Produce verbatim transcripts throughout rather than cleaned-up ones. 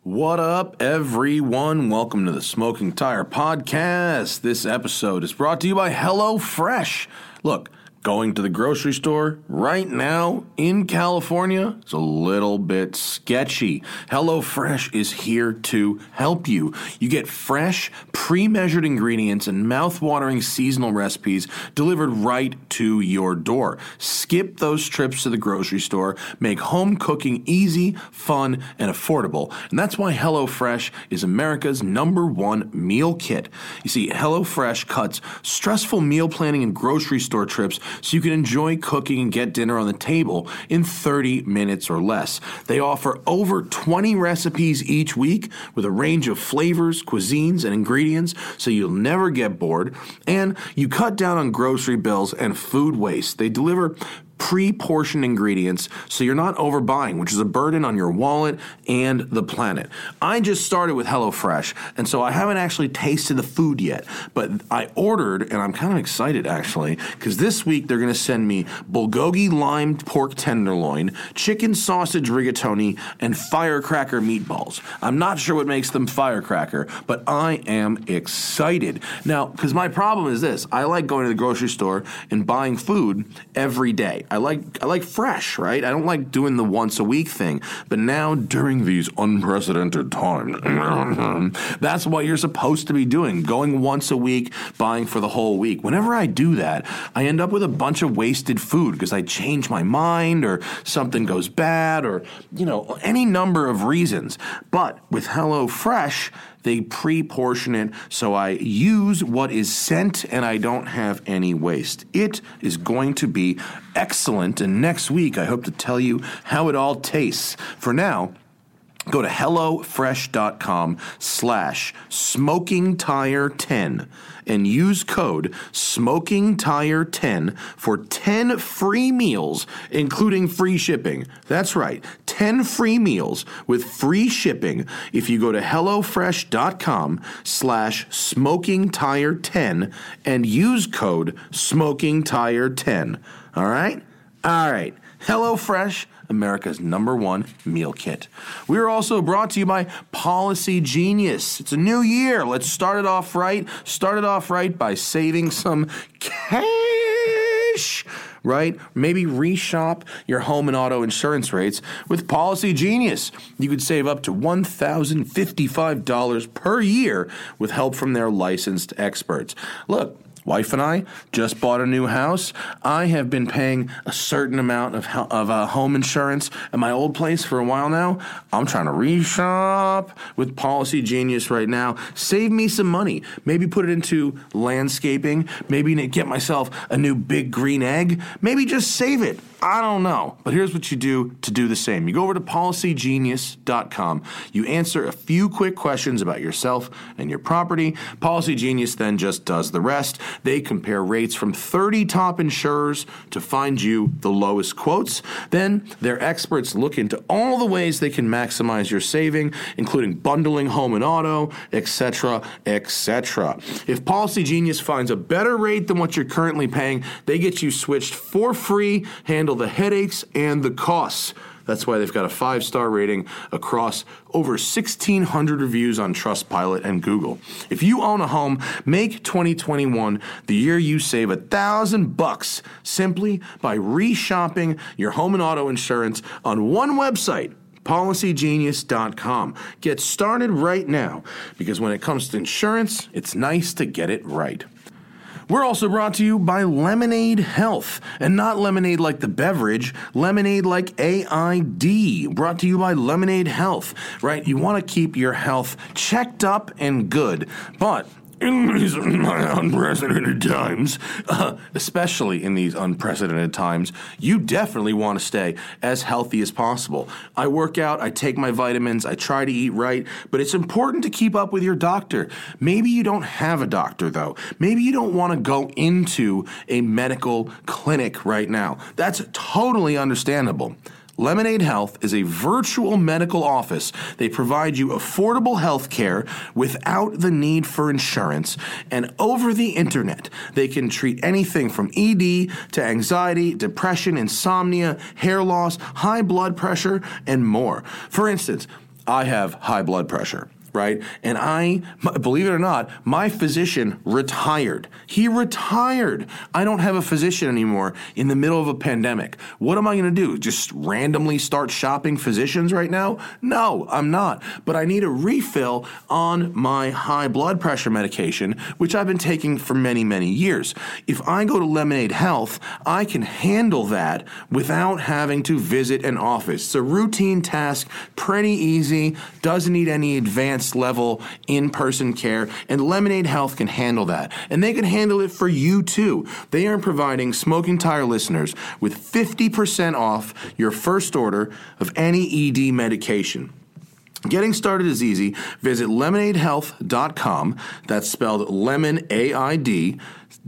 What up, everyone? Welcome to the Smoking Tire Podcast. This episode is brought to you by HelloFresh. Look, going to the grocery store right now in California is a little bit sketchy. HelloFresh is here to help you. You get fresh, pre-measured ingredients and mouth-watering seasonal recipes delivered right to your door. Skip those trips to the grocery store. Make home cooking easy, fun, and affordable. And that's why HelloFresh is America's number one meal kit. You see, HelloFresh cuts stressful meal planning and grocery store trips so you can enjoy cooking and get dinner on the table in thirty minutes or less. They offer over twenty recipes each week with a range of flavors, cuisines, and ingredients so you'll never get bored. And you cut down on grocery bills and food waste. They deliver pre-portioned ingredients so you're not overbuying, which is a burden on your wallet and the planet. I just started with HelloFresh, and so I haven't actually tasted the food yet, but I ordered, and I'm kind of excited actually, because this week they're going to send me bulgogi lime pork tenderloin, chicken sausage rigatoni, and firecracker meatballs. I'm not sure what makes them firecracker, but I am excited. Now, because my problem is this, I like going to the grocery store and buying food every day. I like I like fresh, right? I don't like doing the once a week thing. But now, during these unprecedented times, that's what you're supposed to be doing, going once a week, buying for the whole week. Whenever I do that, I end up with a bunch of wasted food because I change my mind or something goes bad or, you know, any number of reasons. But with HelloFresh, they pre-portion it, so I use what is sent and I don't have any waste. It is going to be excellent, and next week I hope to tell you how it all tastes. For now, go to HelloFresh.com slash SmokingTire10 and use code SmokingTire10 for ten free meals, including free shipping. That's right, ten free meals with free shipping if you go to HelloFresh.com slash SmokingTire10 and use code SmokingTire10. All right? All right. HelloFresh, America's number one meal kit. We are also brought to you by Policy Genius. It's a new year. Let's start it off right. Start it off right by saving some cash, right? Maybe reshop your home and auto insurance rates with Policy Genius. You could save up to one thousand fifty-five dollars per year with help from their licensed experts. Look, wife and I just bought a new house. I have been paying a certain amount of of uh, home insurance at my old place for a while now. I'm trying to reshop with Policy Genius right now. Save me some money. Maybe put it into landscaping. Maybe get myself a new big green egg. Maybe just save it. I don't know. But here's what you do to do the same. You go over to policy genius dot com. You answer a few quick questions about yourself and your property. Policy Genius then just does the rest. They compare rates from thirty top insurers to find you the lowest quotes. Then their experts look into all the ways they can maximize your saving, including bundling home and auto, et cetera, et cetera. If Policy Genius finds a better rate than what you're currently paying, they get you switched for free, handle the headaches and the costs. That's why they've got a five-star rating across over sixteen hundred reviews on Trustpilot and Google. If you own a home, make twenty twenty-one the year you save a thousand bucks simply by reshopping your home and auto insurance on one website, policy genius dot com. Get started right now, because when it comes to insurance, it's nice to get it right. We're also brought to you by Lemonade Health, and not lemonade like the beverage, lemonade like A I D, brought to you by Lemonade Health, right? You want to keep your health checked up and good, but in these unprecedented times, uh, especially in these unprecedented times, you definitely want to stay as healthy as possible. I work out, I take my vitamins, I try to eat right, but it's important to keep up with your doctor. Maybe you don't have a doctor, though. Maybe you don't want to go into a medical clinic right now. That's totally understandable. Lemonade Health is a virtual medical office. They provide you affordable health care without the need for insurance, and over the internet. They can treat anything from E D to anxiety, depression, insomnia, hair loss, high blood pressure, and more. For instance, I have high blood pressure. Right? And I, believe it or not, my physician retired. He retired. I don't have a physician anymore in the middle of a pandemic. What am I going to do? Just randomly start shopping physicians right now? No, I'm not. But I need a refill on my high blood pressure medication, which I've been taking for many, many years. If I go to Lemonade Health, I can handle that without having to visit an office. It's a routine task, pretty easy, doesn't need any advanced level in-person care, and Lemonade Health can handle that. And they can handle it for you too. They are providing Smoking Tire listeners with fifty percent off your first order of any E D medication. Getting started is easy. Visit lemonade health dot com. That's spelled lemon, A I D,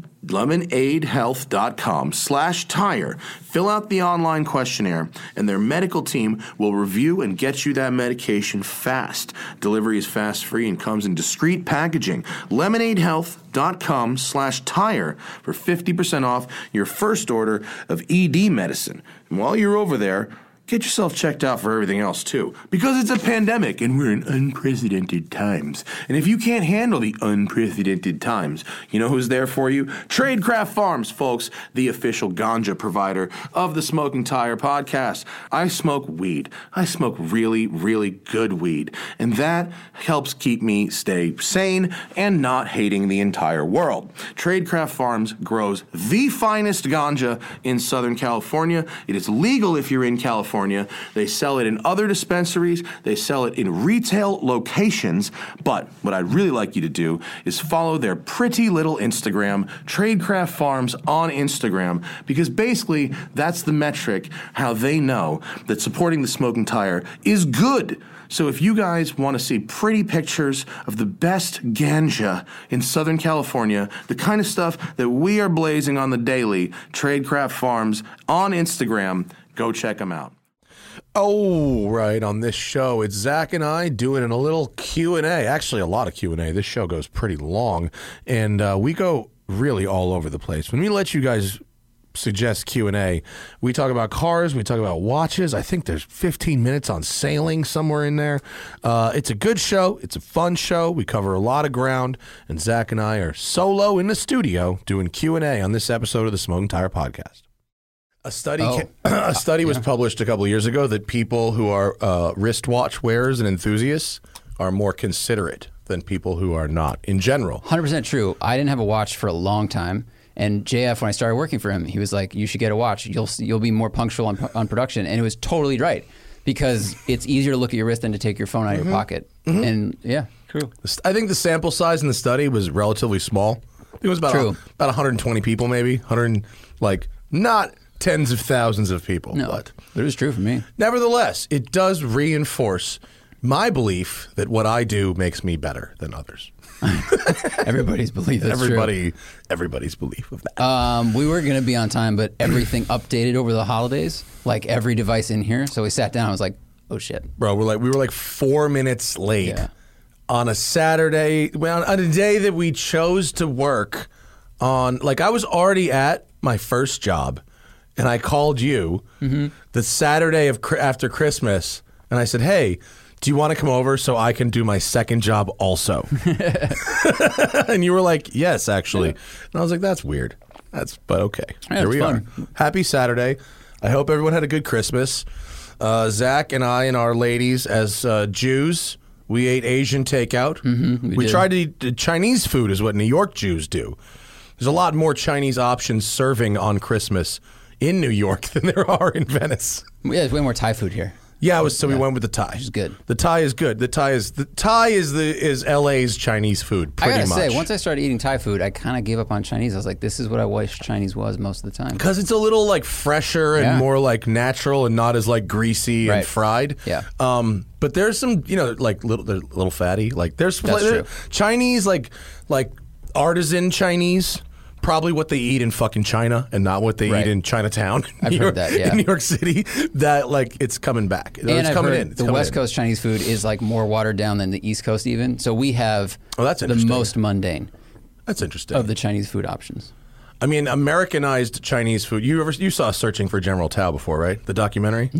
lemonade health dot com slash tire. Fill out the online questionnaire, and their medical team will review and get you that medication fast. Delivery is fast, free, and comes in discreet packaging. lemonade health dot com slash tire for fifty percent off your first order of E D medicine. And while you're over there, get yourself checked out for everything else, too. Because it's a pandemic, and we're in unprecedented times. And if you can't handle the unprecedented times, you know who's there for you? Tradecraft Farms, folks, the official ganja provider of the Smoking Tire podcast. I smoke weed. I smoke really, really good weed. And that helps keep me stay sane and not hating the entire world. Tradecraft Farms grows the finest ganja in Southern California. It is legal if you're in California. They sell it in other dispensaries. They sell it in retail locations. But what I'd really like you to do is follow their pretty little Instagram, Tradecraft Farms on Instagram, because basically that's the metric how they know that supporting the Smoking Tire is good. So if you guys want to see pretty pictures of the best ganja in Southern California, the kind of stuff that we are blazing on the daily, Tradecraft Farms on Instagram, go check them out. Oh, right. On this show, it's Zach and I doing a little Q and A. Actually, a lot of Q and A. This show goes pretty long, and uh, we go really all over the place. When we let you guys suggest Q and A, we talk about cars, we talk about watches. I think there's fifteen minutes on sailing somewhere in there. Uh, it's a good show. It's a fun show. We cover a lot of ground, and Zach and I are solo in the studio doing Q and A on this episode of the Smoking Tire Podcast. A study, Oh. a study was Yeah. published a couple of years ago that people who are uh, wristwatch wearers and enthusiasts are more considerate than people who are not in general. one hundred percent true. I didn't have a watch for a long time. And J F, when I started working for him, he was like, you should get a watch. You'll you'll be more punctual on, on production. And it was totally right, because it's easier to look at your wrist than to take your phone out of your pocket. Mm-hmm. And yeah, true. I think the sample size in the study was relatively small. It was about True. about one hundred twenty people, maybe one hundred, like not tens of thousands of people. No, But it was true for me. nevertheless, it does reinforce my belief that what I do makes me better than others. Everybody's belief. That's Everybody, everybody's belief of that. True. Um, we were going to be on time, but everything updated over the holidays, like every device in here. So we sat down. I was like, oh, shit. Bro, we're like we were like four minutes late Yeah. on a Saturday, well, on a day that we chose to work on. Like I was already at my first job, and I called you Mm-hmm. the Saturday of after Christmas, and I said, "Hey, do you want to come over so I can do my second job also?" And you were like, "Yes, actually." And I was like, "That's weird." That's but okay. Yeah, Here it's we fun. are. Happy Saturday. I hope everyone had a good Christmas. Uh, Zach and I and our ladies, as uh, Jews, we ate Asian takeout. Mm-hmm, we we did. tried to eat uh, Chinese food, is what New York Jews do. There's a lot more Chinese options serving on Christmas in New York than there are in Venice. Yeah, there's way more Thai food here. Yeah, it was, so we went with the Thai. Which is good. The Thai is good. The Thai is the Thai is the is L A's Chinese food. Pretty I gotta much. say, once I started eating Thai food, I kind of gave up on Chinese. I was like, this is what I wish Chinese was most of the time. Because it's a little like fresher and Yeah. more like natural and not as like greasy and Right. fried. Yeah. Um, but there's some, you know, like little, they're a little fatty. Like there's That's there- true. Chinese, like like artisan Chinese. Probably what they eat in fucking China and not what they Right. eat in Chinatown. in I've New heard York- that, yeah. In New York City, that like it's coming back. And it's I've coming heard in. It's the coming West in. Coast Chinese food is like more watered down than the East Coast even. So we have Oh, that's the interesting. most mundane That's interesting. of the Chinese food options. I mean, Americanized Chinese food. You ever you saw Searching for General Tao before, right? The documentary. No.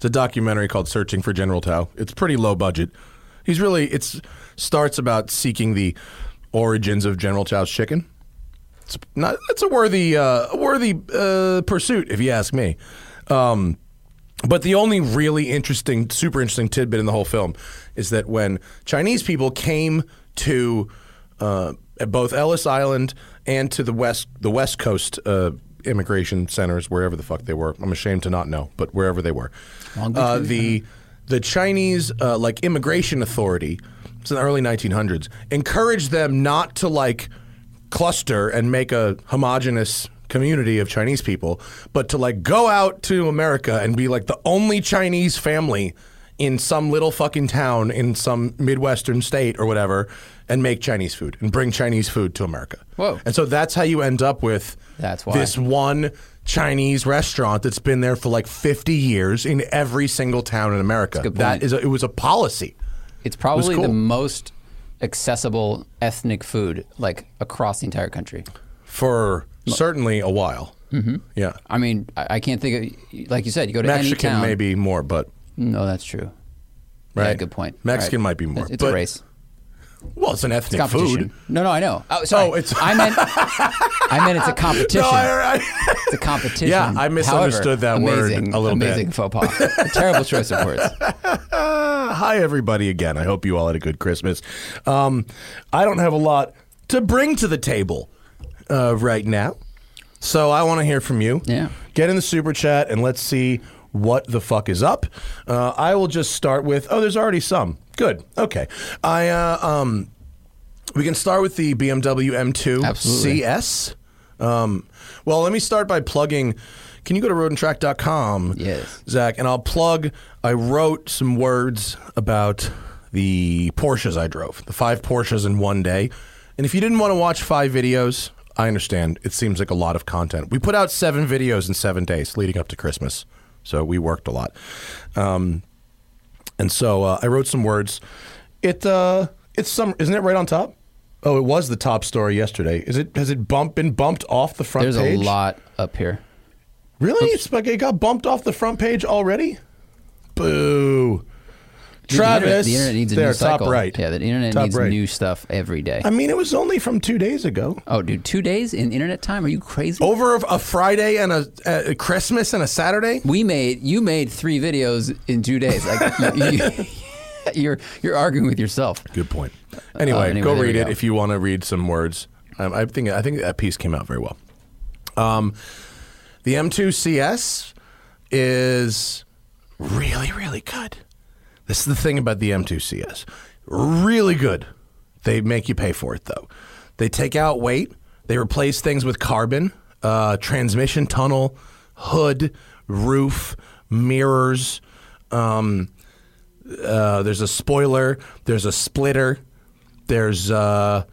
It's a documentary called Searching for General Tao. It's pretty low budget. He's really, it's starts about seeking the origins of General Tao's chicken. It's not, it's a worthy, uh, a worthy uh, pursuit, if you ask me. Um, but the only really interesting, super interesting tidbit in the whole film is that when Chinese people came to uh, both Ellis Island and to the west, the West Coast uh, immigration centers, wherever the fuck they were, I'm ashamed to not know, but wherever they were, uh, the the Chinese uh, like immigration authority, it's in the early nineteen hundreds, encouraged them not to like cluster and make a homogenous community of Chinese people, but to like go out to America and be like the only Chinese family in some little fucking town in some Midwestern state or whatever and make Chinese food and bring Chinese food to America. Whoa. And so that's how you end up with That's why. this one Chinese restaurant that's been there for like fifty years in every single town in America. That's a good That point. is a, it was a policy. It's probably cool. the most accessible ethnic food like across the entire country. For certainly a while. Mm-hmm. Yeah. I mean, I, I can't think of, like you said, you go to Mexican any town. maybe more, but No, that's true. right. Yeah, good point. Mexican Right. might be more. It's, it's but, a race. Well, it's an It's ethnic competition. food. No, no, I know. Oh, sorry. Oh, it's- I meant, I meant it's a competition. No, I, I, It's a competition. Yeah, I misunderstood However, that word amazing, a little bit. amazing faux pas. A terrible choice of words. Uh, hi, everybody, again. I hope you all had a good Christmas. Um, I don't have a lot to bring to the table uh, right now, so I want to hear from you. Yeah. Get in the super chat and let's see what the fuck is up. Uh, I will just start with, oh, there's already some. Good. Okay. I uh, um, we can start with the B M W M two Absolutely. C S. Um, well, let me start by plugging. Can you go to road and track dot com? Yes. Zach, and I'll plug. I wrote some words about the Porsches I drove, the five Porsches in one day. And if you didn't want to watch five videos, I understand. It seems like a lot of content. We put out seven videos in seven days leading up to Christmas, so we worked a lot. Um, and so uh, I wrote some words. It uh, it's some, isn't it right on top? Oh, it was the top story yesterday. Is it? Has it bump been bumped off the front There's page? a lot up here. Really? It's like it got bumped off the front page already? Boo. Travis, the internet, the internet needs a there, new cycle. top right. Yeah, the internet Top needs right. new stuff every day. I mean, it was only from two days ago. oh, dude, two days in internet time? Are you crazy? Over a, a Friday and a, a Christmas and a Saturday? We made you made three videos in two days. Like you, you, you're you're arguing with yourself. Good point. Anyway, Uh, anyway, go there we read it go. if you want to read some words. Um, I think I think that piece came out very well. Um, the M two C S is really, really good. This is the thing about the M two C S. Really good. They make you pay for it, though. They take out weight. They replace things with carbon, uh, transmission tunnel, hood, roof, mirrors. Um, uh, there's a spoiler. There's a splitter. There's... Uh,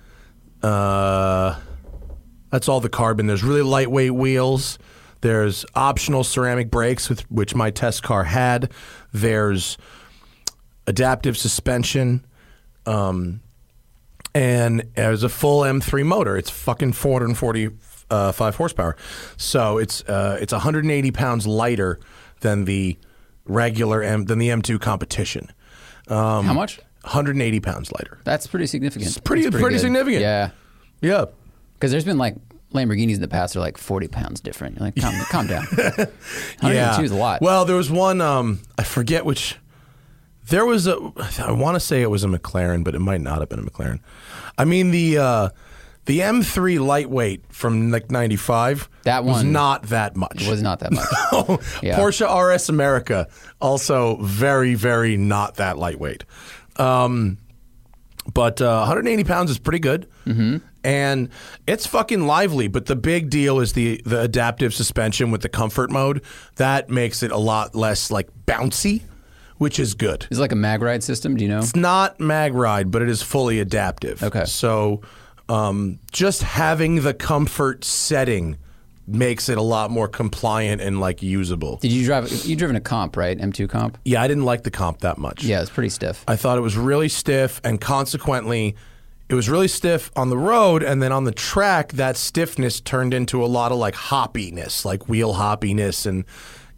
uh, that's all the carbon. There's really lightweight wheels. There's optional ceramic brakes, with, which my test car had. There's adaptive suspension, um, and there's a full M three motor. It's fucking four hundred forty-five horsepower. So it's uh, it's one hundred eighty pounds lighter than the regular M than the M two competition. Um, How much? one hundred eighty pounds lighter. That's pretty significant. It's pretty- That's pretty good. significant. Yeah, Yeah. because there's been like Lamborghinis in the past are like forty pounds different. You're like, calm, calm down. one hundred two is a lot. Well, there was one, um, I forget which, there was a, I want to say it was a McLaren, but it might not have been a McLaren. I mean, the uh, the M three lightweight from like ninety-five That was one not that much. It was not that much. Yeah. Porsche R S America, also very, very not that lightweight. Um, but uh, one hundred eighty pounds is pretty good. Mm-hmm. And it's fucking lively, but the big deal is the, the adaptive suspension with the comfort mode. That makes it a lot less like bouncy, which is good. Is it like a mag ride system? Do you know? It's not mag ride, but it is fully adaptive. Okay. So um, just having the comfort setting makes it a lot more compliant and like usable. Did you drive? You driven a comp, right? M two comp. Yeah, I didn't like the comp that much. Yeah, it's pretty stiff. I thought it was really stiff, and consequently, it was really stiff on the road, and then on the track, that stiffness turned into a lot of like hoppiness, like wheel hoppiness, and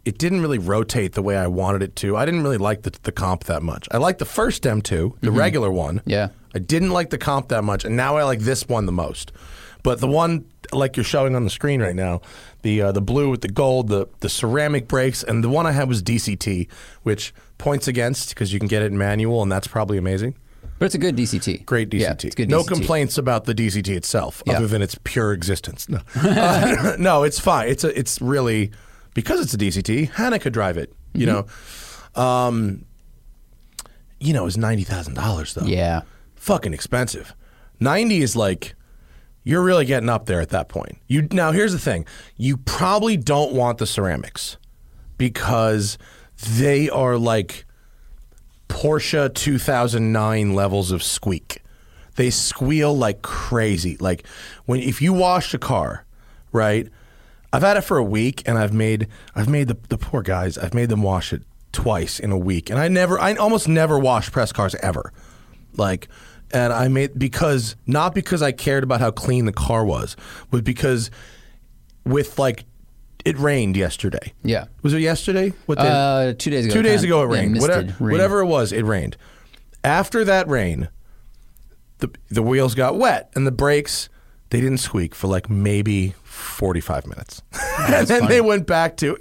it didn't really rotate the way I wanted it to. I didn't really like the, the comp that much. I liked the first M two, the mm-hmm. regular one. Yeah. I didn't like the comp that much, and now I like this one the most. But the one like you're showing on the screen right now, the uh, the blue with the gold, the the ceramic brakes, and the one I had was D C T, which points against because you can get it in manual, and that's probably amazing. But it's a good D C T. Great D C T. Yeah, it's good no D C T. Complaints about the D C T itself, yeah. other than its pure existence. No, uh, no, it's fine. It's a, it's really because it's a D C T. Hannah could drive it. You mm-hmm. know, um, you know, it's ninety thousand dollars though. Yeah, fucking expensive. Ninety is like you're really getting up there at that point. You now here's the thing: you probably don't want the ceramics because they are like Porsche two thousand nine levels of squeak. They squeal like crazy. Like when if you wash a car, right? I've had it for a week, and I've made I've made the the poor guys. I've made them wash it twice in a week, and I never, I almost never wash press cars ever. Like, and I made because not because I cared about how clean the car was, but because with like. It rained yesterday. Yeah. Was it yesterday? What day? Uh, two days ago. Two days ago it yeah, rained. Whatever, rain. whatever it was, it rained. After that rain, the the wheels got wet and the brakes, they didn't squeak for like maybe forty-five minutes. Oh, and then funny. they went back to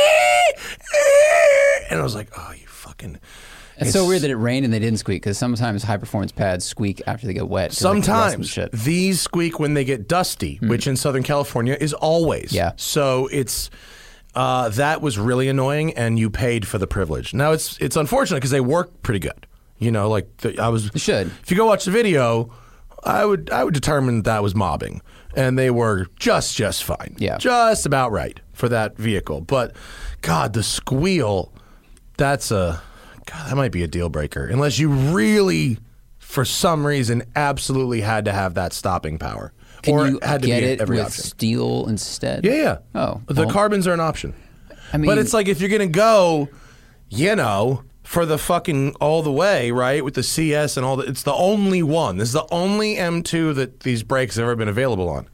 and I was like, oh, you fucking... It's, it's so weird that it rained and they didn't squeak because sometimes high performance pads squeak after they get wet. Sometimes shit. These squeak when they get dusty, mm. which in Southern California is always. Yeah. So it's uh, that was really annoying, and you paid for the privilege. Now it's it's unfortunate because they work pretty good. You know, like the, I was. You should. If you go watch the video, I would I would determine that was mobbing, and they were just just fine. Yeah. Just about right for that vehicle. But God, the squeal, that's a. God, that might be a deal breaker. Unless you really, for some reason, absolutely had to have that stopping power. Can or you had to get be it every with option. steel instead? Yeah, yeah. Oh. The well, carbons are an option. I mean, but it's like if you're going to go, you know, for the fucking all the way, right, with the C S and all that, it's the only one. This is the only M two that these brakes have ever been available on.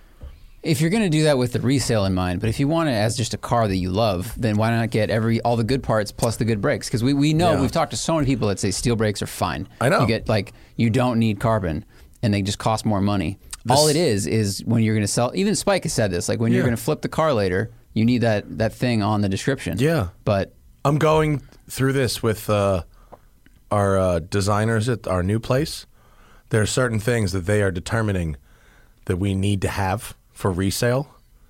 If you're going to do that with the resale in mind, but if you want it as just a car that you love, then why not get every all the good parts plus the good brakes? Because we, we know, Yeah. we've talked to so many people that say steel brakes are fine. I know. You get, like, you don't need carbon, and they just cost more money. This- all it is is when you're going to sell, even Spike has said this, like when you're Yeah. going to flip the car later, you need that, that thing on the description. Yeah. But I'm going through this with uh, our uh, designers at our new place. There are certain things that they are determining that we need to have for resale.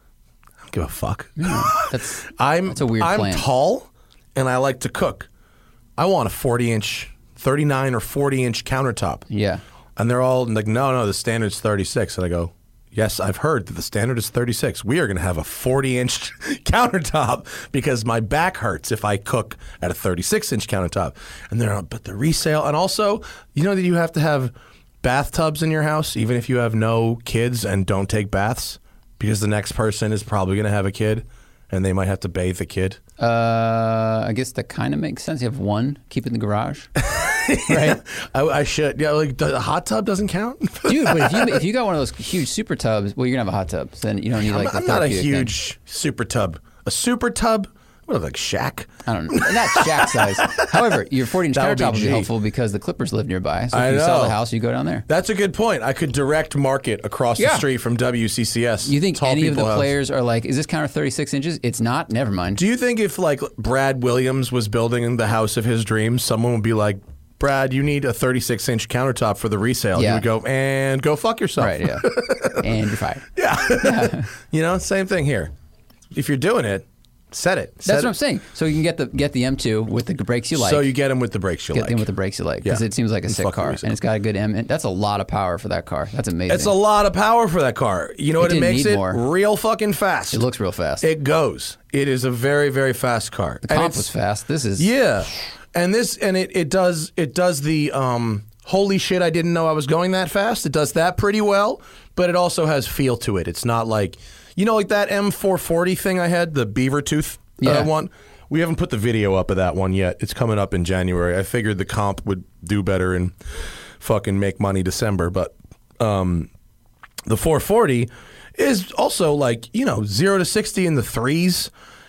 I don't give a fuck. that's, I'm, that's a weird I'm plan. tall, and I like to cook. I want a forty-inch, thirty-nine or forty-inch countertop. Yeah. And they're all like, no, no, the standard's thirty-six. And I go, yes, I've heard that the standard is thirty-six. We are going to have a forty-inch countertop because my back hurts if I cook at a thirty-six-inch countertop. And they're, but the resale, and also, you know that you have to have bathtubs in your house, even if you have no kids and don't take baths, because the next person is probably going to have a kid, and they might have to bathe the kid. Uh, I guess that kind of makes sense. You have one, keep it in the garage. Right? I, I should. Yeah, like the hot tub doesn't count. Dude, but if you if you got one of those huge super tubs, well, you're gonna have a hot tub. So then you don't need like I'm, the I'm not a therapeutic huge thing. super tub. A super tub? What, like Shaq? I don't know. Not shack size. However, your forty inch That would be countertop would be G. helpful because the Clippers live nearby. So if I you sell know. the house, you go down there. That's a good point. I could direct market across Yeah. the street from W C C S. You think Tall any of the people house. players are like, is this counter thirty-six inches? It's not. Never mind. Do you think if like Brad Williams was building the house of his dreams, someone would be like, Brad, you need a thirty-six inch countertop for the resale. Yeah. You would go, and go fuck yourself. Right, yeah. And you're fired. Yeah. You know, same thing here. If you're doing it, set it. That's Set what it. I'm saying. So you can get the get the M two with the brakes you like. So you get them with the brakes you get like. them with the brakes you like because Yeah. it seems like a And sick fuck the car resale. and it's got a good M. And that's a lot of power for that car. That's amazing. It's a lot of power for that car. You know It what it didn't makes need it? more. Real fucking fast. It looks real fast. It goes. It is a very, very fast car. the And comp it's- was fast. This is Yeah, and this and it, it does it does the um, holy shit, I didn't know I was going that fast. It does that pretty well, but it also has feel to it. It's not like, you know, like that M four forty thing I had, the beaver tooth uh, Yeah. one. We haven't put the video up of that one yet. It's coming up in January. I figured the comp would do better and fucking make money December, but um, the four forty is also like, you know, zero to sixty in the threes.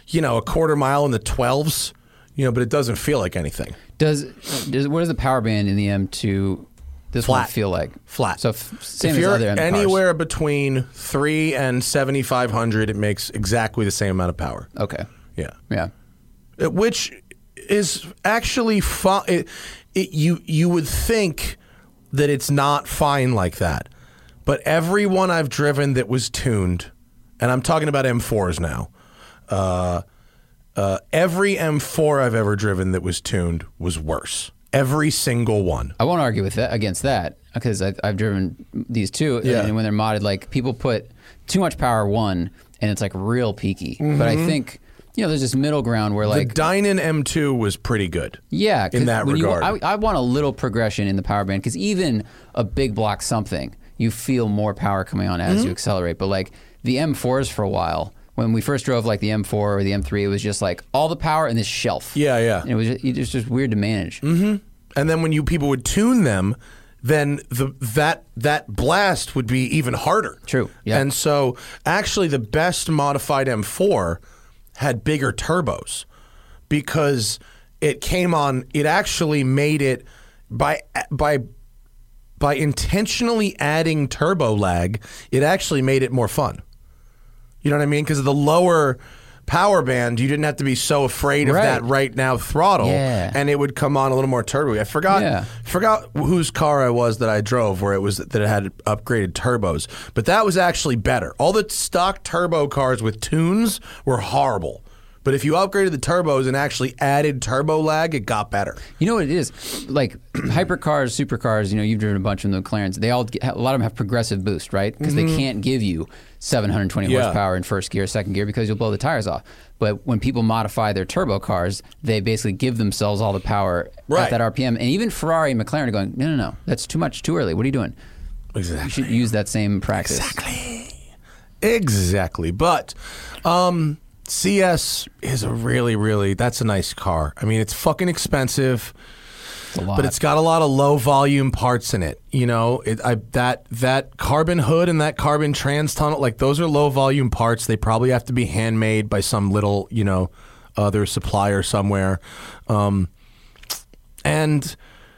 you know, a quarter mile in the twelves, you know, but it doesn't feel like anything. Does does what does the power band in the M two this Flat. one feel like? Flat. So f- same if as you're other M anywhere between three and seventy-five hundred, it makes exactly the same amount of power. cars? Okay. Yeah. Yeah. It- which is actually fine. It, it, you you would think that it's not fine like that, but every one I've driven that was tuned, and I'm talking about M fours now. Uh, uh, every M four I've ever driven that was tuned was worse. Every single one. I won't argue with that against that because I've, I've driven these two, Yeah. and when they're modded, like people put too much power one, and it's like real peaky. But I think you know there's this middle ground where like the Dynan M two was pretty good. yeah, 'cause in that when you- regard. I, I want a little progression in the power band because even a big block something, you feel more power coming on as Mm-hmm. you accelerate. But like the M fours for a while. When we first drove like the M four or the M three, it was just like all the power in this shelf. Yeah, yeah. And it was just, it was just weird to manage. And then when you people would tune them, then the that that blast would be even harder. True, yeah. And so actually the best modified M four had bigger turbos because it came on it actually made it by by by intentionally adding turbo lag, it actually made it more fun. You know what I mean? Because of the lower power band, you didn't have to be so afraid of Right. that right now throttle, Yeah. and it would come on a little more turbo. I forgot Yeah. forgot whose car I was that I drove where it was that it had upgraded turbos, but that was actually better. All the stock turbo cars with tunes were horrible. But if you upgraded the turbos and actually added turbo lag, it got better. You know what it is? Like hypercars, supercars, you know, you've driven a bunch of them, the McLarens, they all, get, a lot of them have progressive boost, right? Because they can't give you seven hundred twenty Yeah. horsepower in first gear, second gear, because you'll blow the tires off. But when people modify their turbo cars, they basically give themselves all the power Right. at that R P M. And even Ferrari and McLaren are going, no, no, no, that's too much, too early. What are you doing? Exactly. You should use that same practice. Exactly. But um, C S is a really, really, that's a nice car. I mean, it's fucking expensive. It's a lot. But it's got a lot of low volume parts in it. You know, it, I, that that carbon hood and that carbon trans tunnel, like those are low volume parts. They probably have to be handmade by some little, you know, other supplier somewhere. Um, and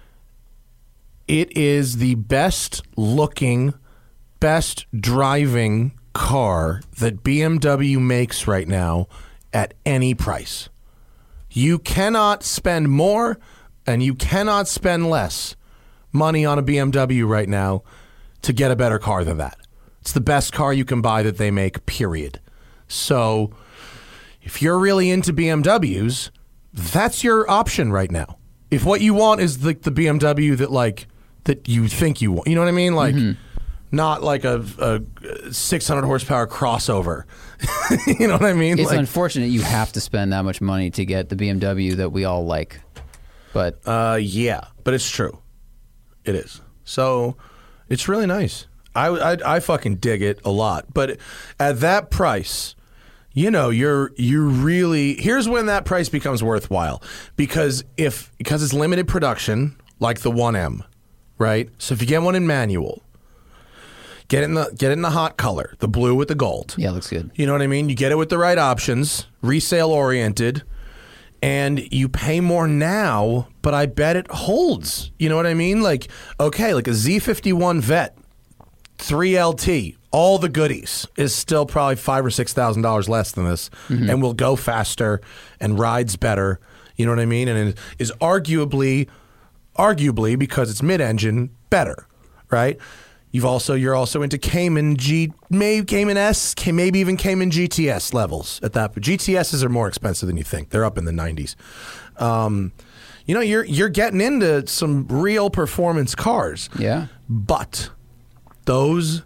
it is the best looking, best driving car that B M W makes right now at any price. You cannot spend more and you cannot spend less money on a B M W right now to get a better car than that. It's the best car you can buy that they make, period. So if you're really into B M Ws, that's your option right now. If what you want is the, the B M W that like that you think you want, you know what I mean? Like not like a, a six hundred horsepower crossover. You know what I mean? It's like, unfortunate you have to spend that much money to get the B M W that we all like. But Uh, yeah, but it's true. It is. So it's really nice. I, I, I fucking dig it a lot. But at that price, you know, you're you really here's when that price becomes worthwhile because if because it's limited production like the one M, right? So if you get one in manual, get it in the get it in the hot color, the blue with the gold. yeah, it looks good. You know what I mean? You get it with the right options, resale oriented, and you pay more now, but I bet it holds. You know what I mean? Like, okay, like a Z fifty-one Vet, three L T, all the goodies is still probably five or six thousand dollars less than this, and will go faster and rides better. You know what I mean? And it is arguably, arguably because it's mid-engine, better, right? You've also you're also into Cayman G, maybe Cayman S, maybe even Cayman G T S levels at that. But G T S's are more expensive than you think. They're up in the nineties. Um, you know, you're you're getting into some real performance cars. Yeah. But those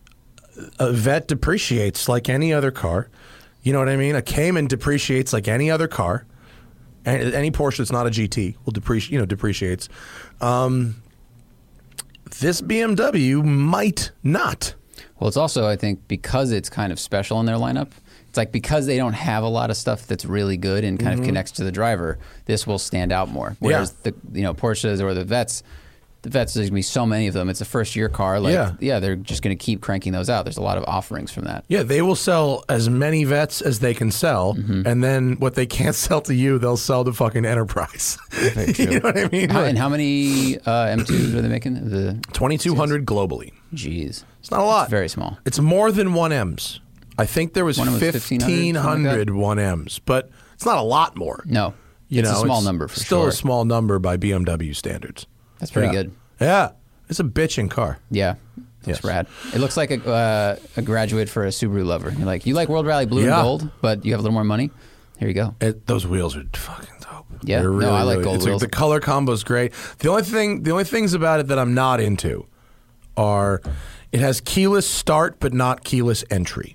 a Vet depreciates like any other car. You know what I mean? A Cayman depreciates like any other car. And any Porsche that's not a G T will depreciate. You know, depreciates. Um, This B M W might not. Well, it's also, I think, because it's kind of special in their lineup. It's like because they don't have a lot of stuff that's really good and kind of connects to the driver, this will stand out more. Whereas the you know Porsches or the Vets, the vets, there's going to be so many of them. It's a first-year car. Like, Yeah. yeah, they're just going to keep cranking those out. There's a lot of offerings from that. Yeah, they will sell as many vets as they can sell, Mm-hmm. and then what they can't sell to you, they'll sell to fucking Enterprise. Very true. You know what I mean? How, and how many uh, M twos are they making? The twenty-two hundred globally. Jeez. It's not a lot. It's very small. It's more than one M's. I think there was, One was fifteen hundred one M's, but it's not a lot more. No. You it's know, a small it's number for still sure. a small number by B M W standards. That's pretty Yeah. good. Yeah, it's a bitchin' car. Yeah. That's Yes. rad. It looks like a, uh, a graduate for a Subaru lover. You're like, you like World Rally Blue Yeah. and Gold, but you have a little more money? Here you go. It, those wheels are fucking dope. Yeah. They're No, I like gold it's wheels. the color combo's great. The only thing, the only things about it that I'm not into are it has keyless start but not keyless entry.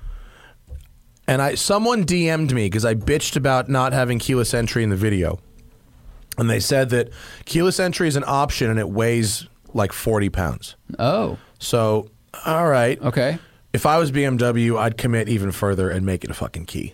And I someone D M'd me because I bitched about not having keyless entry in the video. And they said that keyless entry is an option and it weighs like forty pounds. Oh, So, all right. okay. If I was B M W, I'd commit even further and make it a fucking key.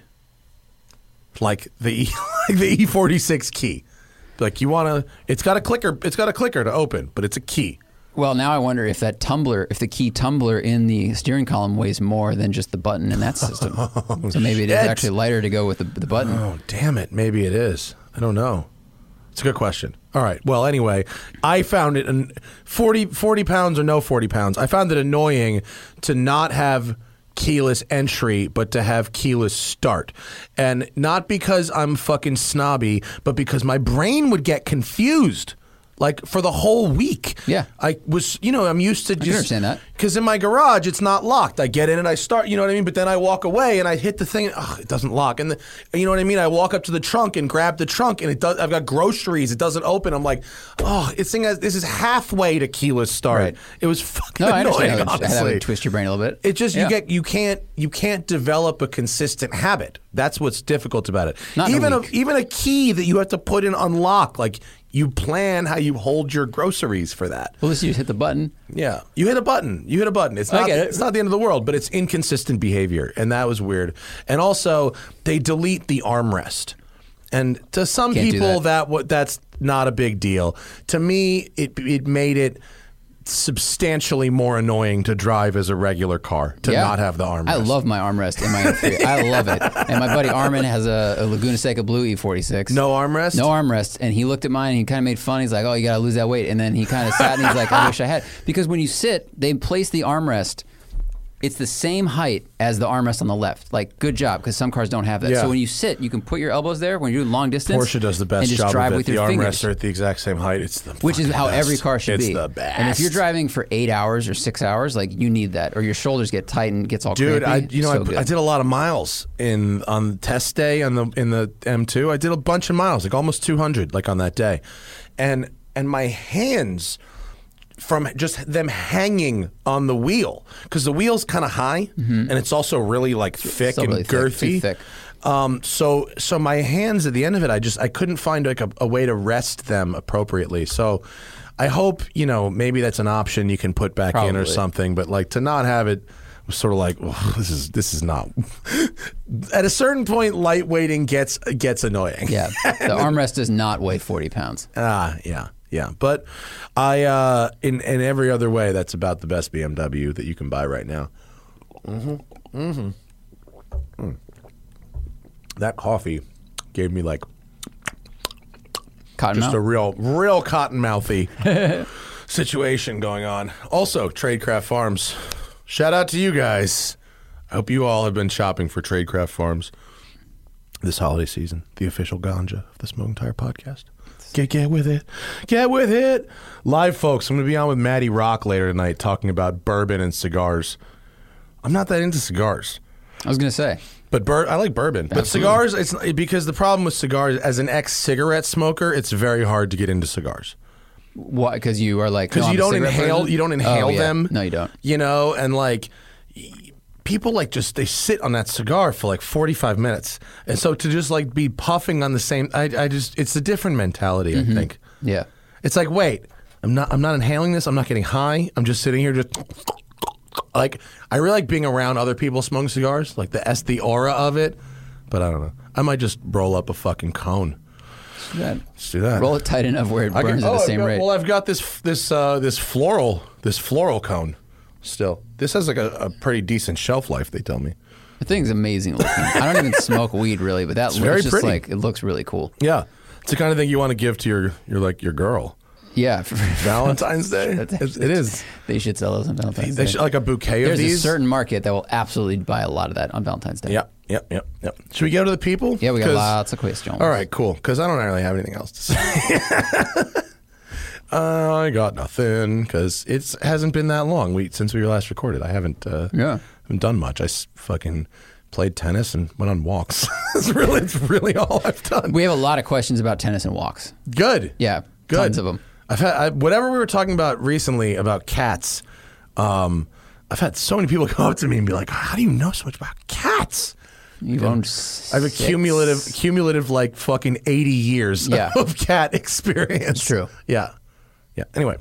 Like the E, like the E forty-six key. Like you want to, it's got a clicker, it's got a clicker to open, but it's a key. Well, now I wonder if that tumbler, if the key tumbler in the steering column weighs more than just the button in that system. So maybe it is shit. actually lighter to go with the, the button. Oh, damn it. Maybe it is. I don't know. It's a good question. All right. Well, anyway, I found it an forty, forty pounds or no forty pounds. I found it annoying to not have keyless entry, but to have keyless start. And not because I'm fucking snobby, but because my brain would get confused. Like for the whole week. Yeah. I was, you know, I'm used to just. can understand that. Because in my garage, it's not locked. I get in and I start, you know what I mean? But then I walk away and I hit the thing, and, ugh, it doesn't lock. And the, you know what I mean? I walk up to the trunk and grab the trunk, and it does. I've got groceries. It doesn't open. I'm like, oh, this thing has, this is halfway to keyless start. Right. It was fucking No, I annoying, understand how that- how that honestly. would twist your brain a little bit. It just Yeah. you get you can't you can't develop a consistent habit. That's what's difficult about it. Not in a even week. even a key that you have to put in unlock, like you plan how you hold your groceries for that. Well, listen, you just hit the button. Yeah, you hit a button. You hit a button. It's I not. get it. It's not the end of the world, but it's inconsistent behavior, and that was weird. And also, they delete the armrest, and to some Can't do people, that. that what that's not a big deal. To me, it it made it substantially more annoying to drive as a regular car to Yeah. not have the armrest. I love my armrest in my M three. I love it. And my buddy Armin has a, a Laguna Seca Blue E forty-six. no armrest. No armrest. And he looked at mine and he kind of made fun. He's like, oh, you got to lose that weight. And then he kind of sat and he's like, I wish I had. Because when you sit, they place the armrest. It's the same height as the armrest on the left. Like, good job, because some cars don't have that. Yeah. So when you sit, you can put your elbows there when you're doing long distance. Porsche does the best and just job drive of it. with The your fingers. armrests are at the exact same height. It's the Which is fucking how best. every car should it's be. It's the best. And if you're driving for eight hours or six hours, like you need that, or your shoulders get tight and gets all Dude, I crampy. you know So I, good. I did a lot of miles in on test day on the in the M two. I did a bunch of miles, like almost two hundred, like on that day, and and my hands from just them hanging on the wheel because the wheel's kind of high and it's also really like thick Still and really thick, girthy. too thick. Um, so so my hands at the end of it, I just I couldn't find like a, a way to rest them appropriately. So I hope you know maybe that's an option you can put back in or Probably. something. But like to not have it was sort of like oh, this is this is not. At a certain point, lightweighting gets gets annoying. Yeah, the armrest does not weigh forty pounds. Ah, yeah, yeah. But I, uh, in in every other way, that's about the best B M W that you can buy right now. Mm-hmm. Mm-hmm. Mm. That coffee gave me like Cotton just a mouth? real, real cotton mouthy situation going on. Also, Tradecraft Farms. Shout out to you guys. I hope you all have been shopping for Tradecraft Farms this holiday season. The official ganja of the Smoking Tire Podcast. Get get with it. Get with it. Live, folks. I'm going to be on with Maddie Rock later tonight talking about bourbon and cigars. I'm not that into cigars. I was gonna say. But bur- I like bourbon. But Absolutely. cigars, it's because the problem with cigars, as an ex-cigarette smoker, it's very hard to get into cigars. Why? Because you are like Because no, you I'm a don't cigarette inhale, person? you don't inhale Oh, yeah. them. No, you don't. You know, and like y- people like just they sit on that cigar for like forty-five minutes, and so to just like be puffing on the same, I, I just it's a different mentality. Mm-hmm. I think Yeah. it's like wait, I'm not I'm not inhaling this. I'm not getting high. I'm just sitting here just. Like I really like being around other people smoking cigars, like the S the aura of it. But I don't know. I might just roll up a fucking cone. do that. Let's do that. Roll it tight enough where it I burns can- at oh, the I've same got- rate. Well, I've got this this uh, this floral this floral cone still. This has like a, a pretty decent shelf life, they tell me. The thing's amazing looking. I don't even smoke weed really, but that It's looks very just pretty. like it looks really cool. Yeah, it's the kind of thing you want to give to your your like your girl. Yeah, Valentine's Day. That's It's- it is. They should sell those on Valentine's They Day. should, like a bouquet There's of these. a certain market that will absolutely buy a lot of that on Valentine's Day. Yep, yep, yep, yep. Should we go to the people? Yeah, we got 'Cause- lots of questions. All right, cool. Because I don't really have anything else to say. uh, I got nothing because it hasn't been that long we, since we last recorded. I haven't. Uh, Yeah. haven't done much. I s- fucking played tennis and went on walks. It's really, it's really all I've done. We have a lot of questions about tennis and walks. Good. Yeah, Good. tons of them. I've had I, whatever we were talking about recently about cats. Um, I've had so many people come up to me and be like, "How do you know so much about cats?" You've owned I have a six. cumulative, cumulative like fucking eighty years Yeah. of cat experience. It's true. Yeah, yeah. Anyway,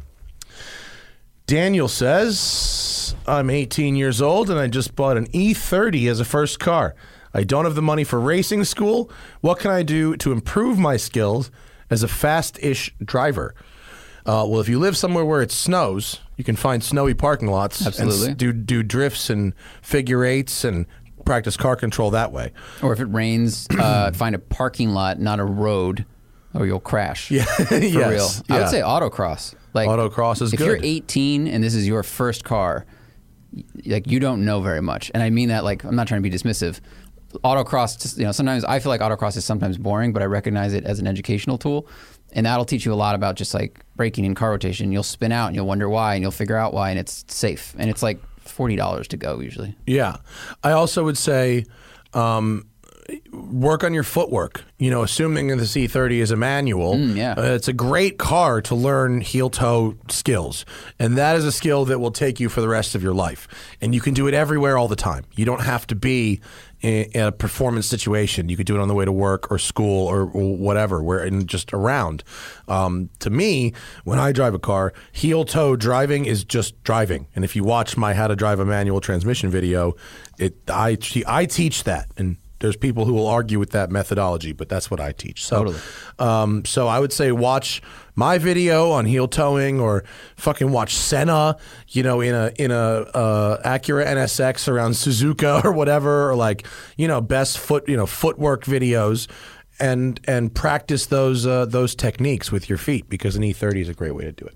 Daniel says, "I'm eighteen years old and I just bought an E thirty as a first car. I don't have the money for racing school. What can I do to improve my skills as a fast-ish driver?" Uh, well, if you live somewhere where it snows, you can find snowy parking lots. Absolutely. And s- do do drifts and figure eights and practice car control that way. Or if it rains, uh, find a parking lot, not a road, or you'll crash. Yeah, for Yes, real. I yeah. would say autocross. Like Autocross is if good. you're eighteen and this is your first car, y- like you don't know very much, and I mean that like I'm not trying to be dismissive. Autocross, just, you know, sometimes I feel like autocross is sometimes boring, but I recognize it as an educational tool, and that'll teach you a lot about just like braking and car rotation. You'll spin out and you'll wonder why, and you'll figure out why, and it's safe, and it's like forty dollars to go usually. Yeah. I also would say um, work on your footwork. You know, assuming that the C thirty is a manual, yeah. uh, it's a great car to learn heel-toe skills. And that is a skill that will take you for the rest of your life. And you can do it everywhere all the time. You don't have to be in, in a performance situation. You could do it on the way to work or school or, or whatever, where and just around. Um, to me, when I drive a car, heel-toe driving is just driving. And if you watch my How to Drive a Manual Transmission video, it I, I teach that. And there's people who will argue with that methodology, but that's what I teach. So, Totally. um, so I would say watch my video on heel towing, or fucking watch Senna, you know, in a in a uh, Acura N S X around Suzuka or whatever, or like, you know, best foot you know footwork videos, and and practice those uh, those techniques with your feet, because an E thirty is a great way to do it.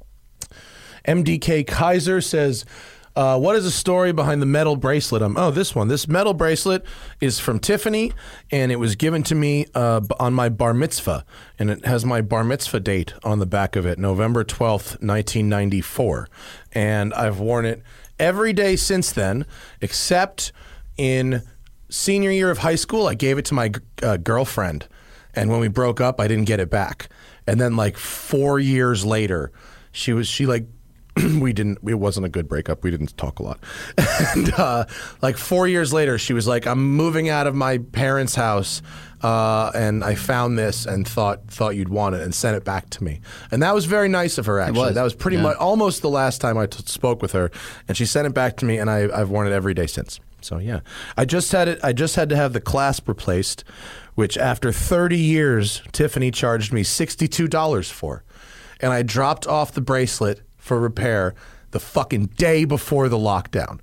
M D K Kaiser says, uh, what is the story behind the metal bracelet? Um, oh, this one. This metal bracelet is from Tiffany, and it was given to me uh, b- on my bar mitzvah, and it has my bar mitzvah date on the back of it, November twelfth, nineteen ninety-four. And I've worn it every day since then, except in senior year of high school. I gave it to my g- uh, girlfriend, and when we broke up, I didn't get it back. And then like four years later, she was she like we didn't it wasn't a good breakup. We didn't talk a lot. And uh, like four years later, she was like, I'm moving out of my parents' house, uh, and I found this and thought thought you'd want it, and sent it back to me. And that was very nice of her, actually. was, That was pretty yeah. much almost the last time I t- spoke with her, and she sent it back to me, and I, I've worn it every day since. So yeah, I just had it. I just had to have the clasp replaced, which after thirty years, Tiffany charged me sixty-two dollars for, and I dropped off the bracelet for repair the fucking day before the lockdown.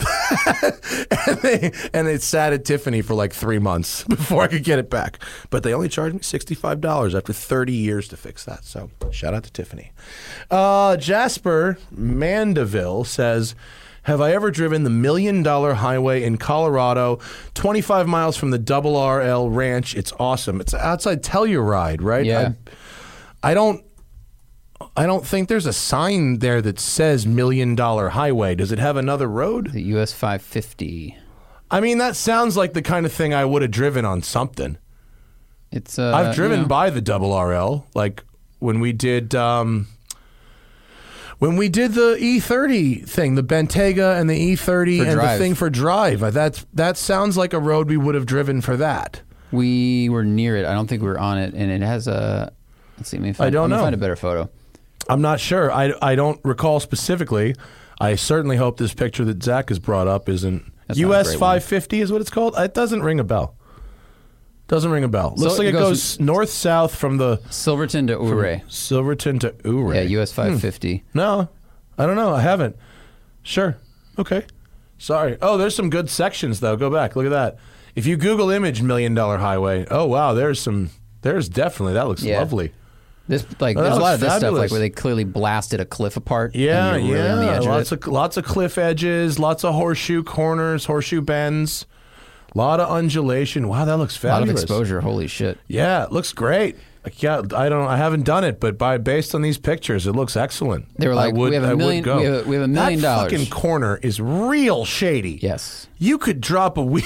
and, they, and it sat at Tiffany for like three months before I could get it back. But they only charged me sixty-five dollars after thirty years to fix that. So shout out to Tiffany. Uh, Jasper Mandeville says, have I ever driven the Million Dollar Highway in Colorado, twenty-five miles from the Double R L Ranch? It's awesome. It's outside Telluride, right? Yeah. I, I don't I don't think there's a sign there that says Million Dollar Highway. Does it have another road? The U S five fifty. I mean, that sounds like the kind of thing I would have driven on something. It's uh, I've driven you know, by the Double R L, like when we did um, when we did the E thirty thing, the Bentayga and the E thirty For and drive. the thing for drive. That's that sounds like a road we would have driven for that. We were near it. I don't think we were on it, and it has a. Let's see. Let me find, I don't let me know. find a better photo. I'm not sure. I, I don't recall specifically. I certainly hope this picture that Zach has brought up isn't That's not a U S great one. five fifty is what it's called. It doesn't ring a bell. Doesn't ring a bell. Looks So like it it goes goes north-south from the Silverton to Ouray. Silverton to Ouray. Yeah, U S five fifty. No, I don't know. I haven't. Sure. Okay. Sorry. Oh, there's some good sections, though. Go back. Look at that. If you Google image Million Dollar Highway, oh, wow, there's some, there's definitely, that looks Yeah. lovely. This like Oh, that there's a lot looks of this stuff fabulous. like where they clearly blasted a cliff apart. Yeah, and you're really on the yeah. edge Lots of it. of, lots of cliff edges, lots of horseshoe corners, horseshoe bends, a lot of undulation. Wow, that looks A lot of fabulous. exposure. Holy shit. Yeah, it looks great. Like, yeah, I don't. I haven't done it, but by based on these pictures, it looks excellent. They were I like, would, we have a I would million- go. we have a- we have a million that dollars. fucking corner is real shady. Yes. You could drop a wheel.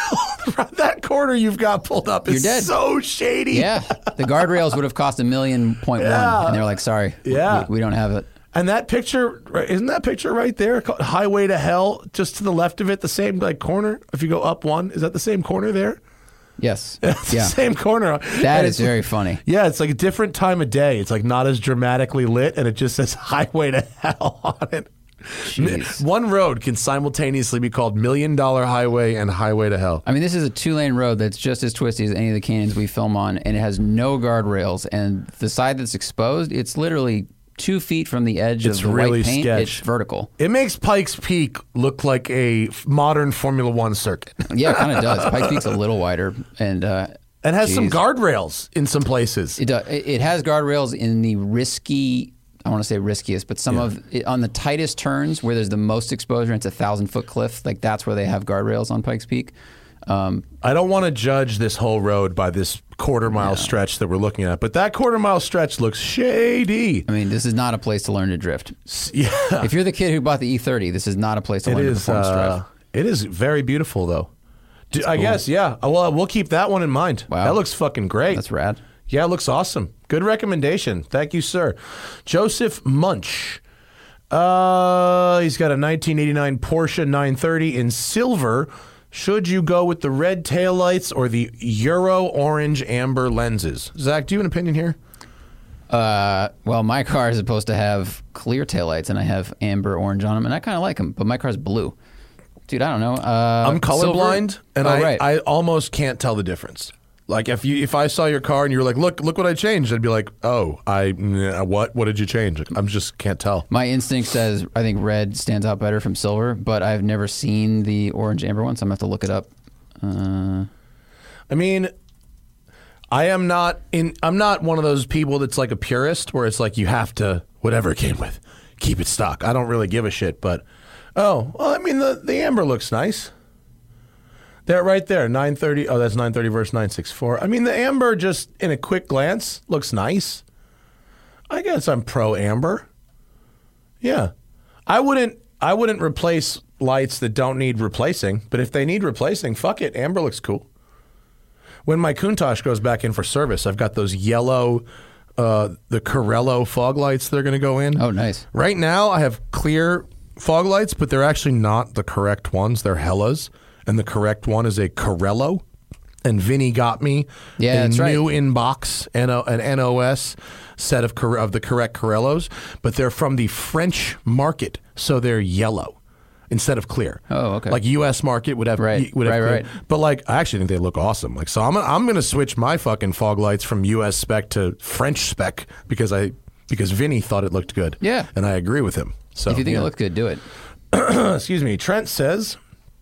That corner you've got pulled up is You're dead. so shady. Yeah. The guardrails would have cost a million point Yeah. one, and they're like, sorry. Yeah. We, we don't have it. And that picture, right, isn't that picture right there? called Highway to Hell, just to the left of it, the same like corner. If you go up one, is that the same corner there? Yes. It's Yeah. the same corner. That And is it's- very funny. Yeah, it's like a different time of day. It's like not as dramatically lit, and it just says Highway to Hell on it. Jeez. One road can simultaneously be called Million Dollar Highway and Highway to Hell. I mean, this is a two-lane road that's just as twisty as any of the canyons we film on, and it has no guardrails. And the side that's exposed, it's literally two feet from the edge It's of the really white paint. sketch. It's vertical. It makes Pikes Peak look like a f- modern Formula One circuit. Yeah, it kind of does. Pike Peak's a little wider, and uh, And has some Jeez. guardrails in some places. It, does, it it has guardrails in the risky, I want to say riskiest, but some of it, on the tightest turns where there's the most exposure, it's a thousand foot cliff. Like that's where they have guardrails on Pikes Peak. Um, I don't want to judge this whole road by this quarter mile stretch that we're looking at, but that quarter mile stretch looks shady. I mean, this is not a place to learn to drift. Yeah, If you're the kid who bought the E thirty, this is not a place to it learn to is. performance Uh, drive. it is very beautiful, though. Do- I guess, yeah. Well, we'll keep that one in mind. Wow. That looks fucking great. That's rad. Yeah, it looks awesome. Good recommendation. Thank you, sir. Joseph Munch. Uh, he's got a nineteen eighty-nine Porsche nine thirty in silver. Should you go with the red taillights or the Euro orange amber lenses? Zach, do you have an opinion here? Uh, well, my car is supposed to have clear taillights, and I have amber orange on them, and I kind of like them, but my car's blue. Dude, I don't know. Uh, I'm colorblind, silver? and oh, I, right. I almost can't tell the difference. Like if you if I saw your car and you were like, look look what I changed, I'd be like, oh, I mm, what what did you change? I'm just can't tell. My instinct says I think red stands out better from silver, but I've never seen the orange amber one, so I'm gonna have to look it up. Uh, I mean, I am not in. I'm not one of those people that's like a purist where it's like you have to whatever it came with, keep it stock. I don't really give a shit. But oh, well, I mean the the amber looks nice. There, right there, nine thirty. Oh, that's nine thirty verse nine sixty-four. I mean, the amber just in a quick glance looks nice. I guess I'm pro amber. Yeah, I wouldn't. I wouldn't replace lights that don't need replacing. But if they need replacing, fuck it. Amber looks cool. When my Countach goes back in for service, I've got those yellow, uh, the Corello fog lights that are going to go in. oh, nice. Right now, I have clear fog lights, but they're actually not the correct ones. They're Hellas, and the correct one is a Corello. And Vinny got me Yeah, a that's right. new inbox, N O an N O S set of Cor- of the correct Corellos, but they're from the French market, so they're yellow instead of clear. Oh, okay. Like U S market would have Right, would have right, clear. right. But like, I actually think they look awesome. Like, so I'm gonna, I'm gonna switch my fucking fog lights from U S spec to French spec because I because Vinny thought it looked good. Yeah. and I agree with him. So If you think yeah. it looks good, do it. Excuse me. Trent says,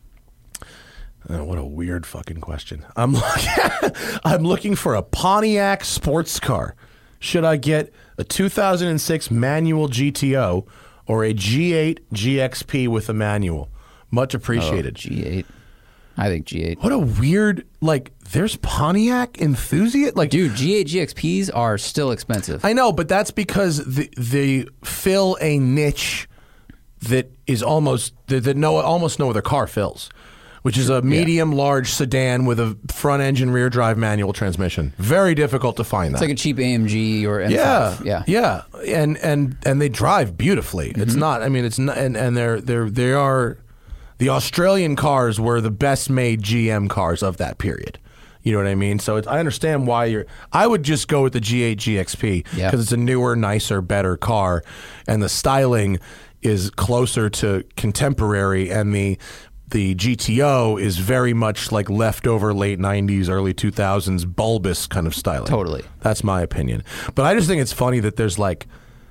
oh, what a weird fucking question. I'm looking, I'm looking for a Pontiac sports car. Should I get a two thousand six manual G T O or a G eight G X P with a manual? Much appreciated. Oh, G eight. I think G eight. What a weird, like, there's Pontiac enthusiast? Like, Dude, G eight G X Ps are still expensive. I know, but that's because the, they fill a niche that is almost that, that no almost no other car fills, which is a medium large sedan with a front engine rear drive manual transmission. Very difficult to find that. It's like a cheap A M G or M five. yeah, Yeah. yeah, and and and they drive beautifully. Mm-hmm. It's not. I mean, it's not. And, and they're they're they are the Australian cars were the best made G M cars of that period. You know what I mean? So it's, I understand why you're. I would just go with the G eight G X P because Yeah. it's a newer, nicer, better car, and the styling is closer to contemporary, and the the G T O is very much like leftover late nineties, early two thousands bulbous kind of styling. Totally. That's my opinion. But I just think it's funny that there's like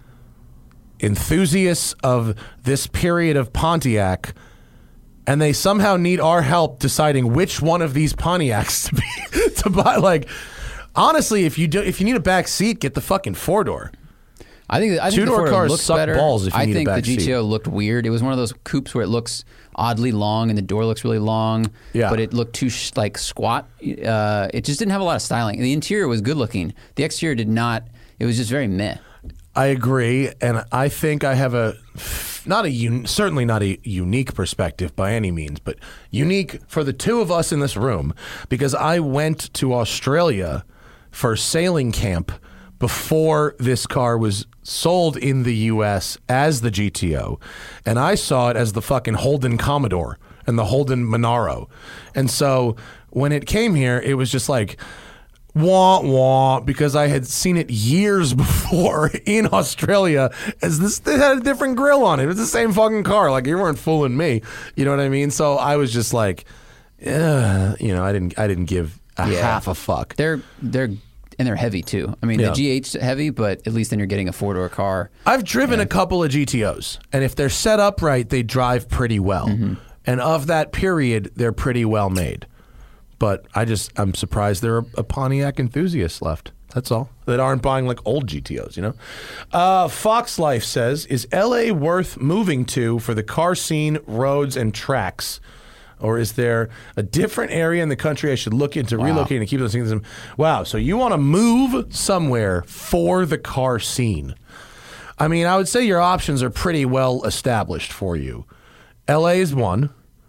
enthusiasts of this period of Pontiac, and they somehow need our help deciding which one of these Pontiacs to be to buy. Like, honestly, if you do, if you need a back seat, get the fucking four door. I think I think the Two-door Ford cars looks suck better. balls if you I need a think back the G T O seat. looked weird. It was one of those coupes where it looks oddly long and the door looks really long. Yeah. But it looked too sh- like squat. Uh, it just didn't have a lot of styling. The interior was good looking. The exterior did not. It was just very meh. I agree, and I think I have a not a un, certainly not a unique perspective by any means, but unique for the two of us in this room because I went to Australia for sailing camp before this car was sold in the U S as the G T O, and I saw it as the fucking Holden Commodore and the Holden Monaro, and so when it came here, it was just like. Wah wah, because I had seen it years before in Australia as this it had a different grill on it. It was the same fucking car. Like, you weren't fooling me. You know what I mean? So I was just like, eh, you know, I didn't I didn't give a Yeah. half a fuck. They're they're and they're heavy too. I mean, Yeah. the G eight's heavy, but at least then you're getting a four door car. I've driven a couple of G T Os, and if they're set up right, they drive pretty well. Mm-hmm. And of that period, they're pretty well made. But I just, I'm surprised there are a Pontiac enthusiasts left. That's all. That aren't buying like old G T Os, you know? Uh, Fox Life says, is L A worth moving to for the car scene, roads, and tracks? Or is there a different area in the country I should look into relocating to keep those things? Wow, so you want to move somewhere for the car scene. I mean, I would say your options are pretty well established for you. L A is one.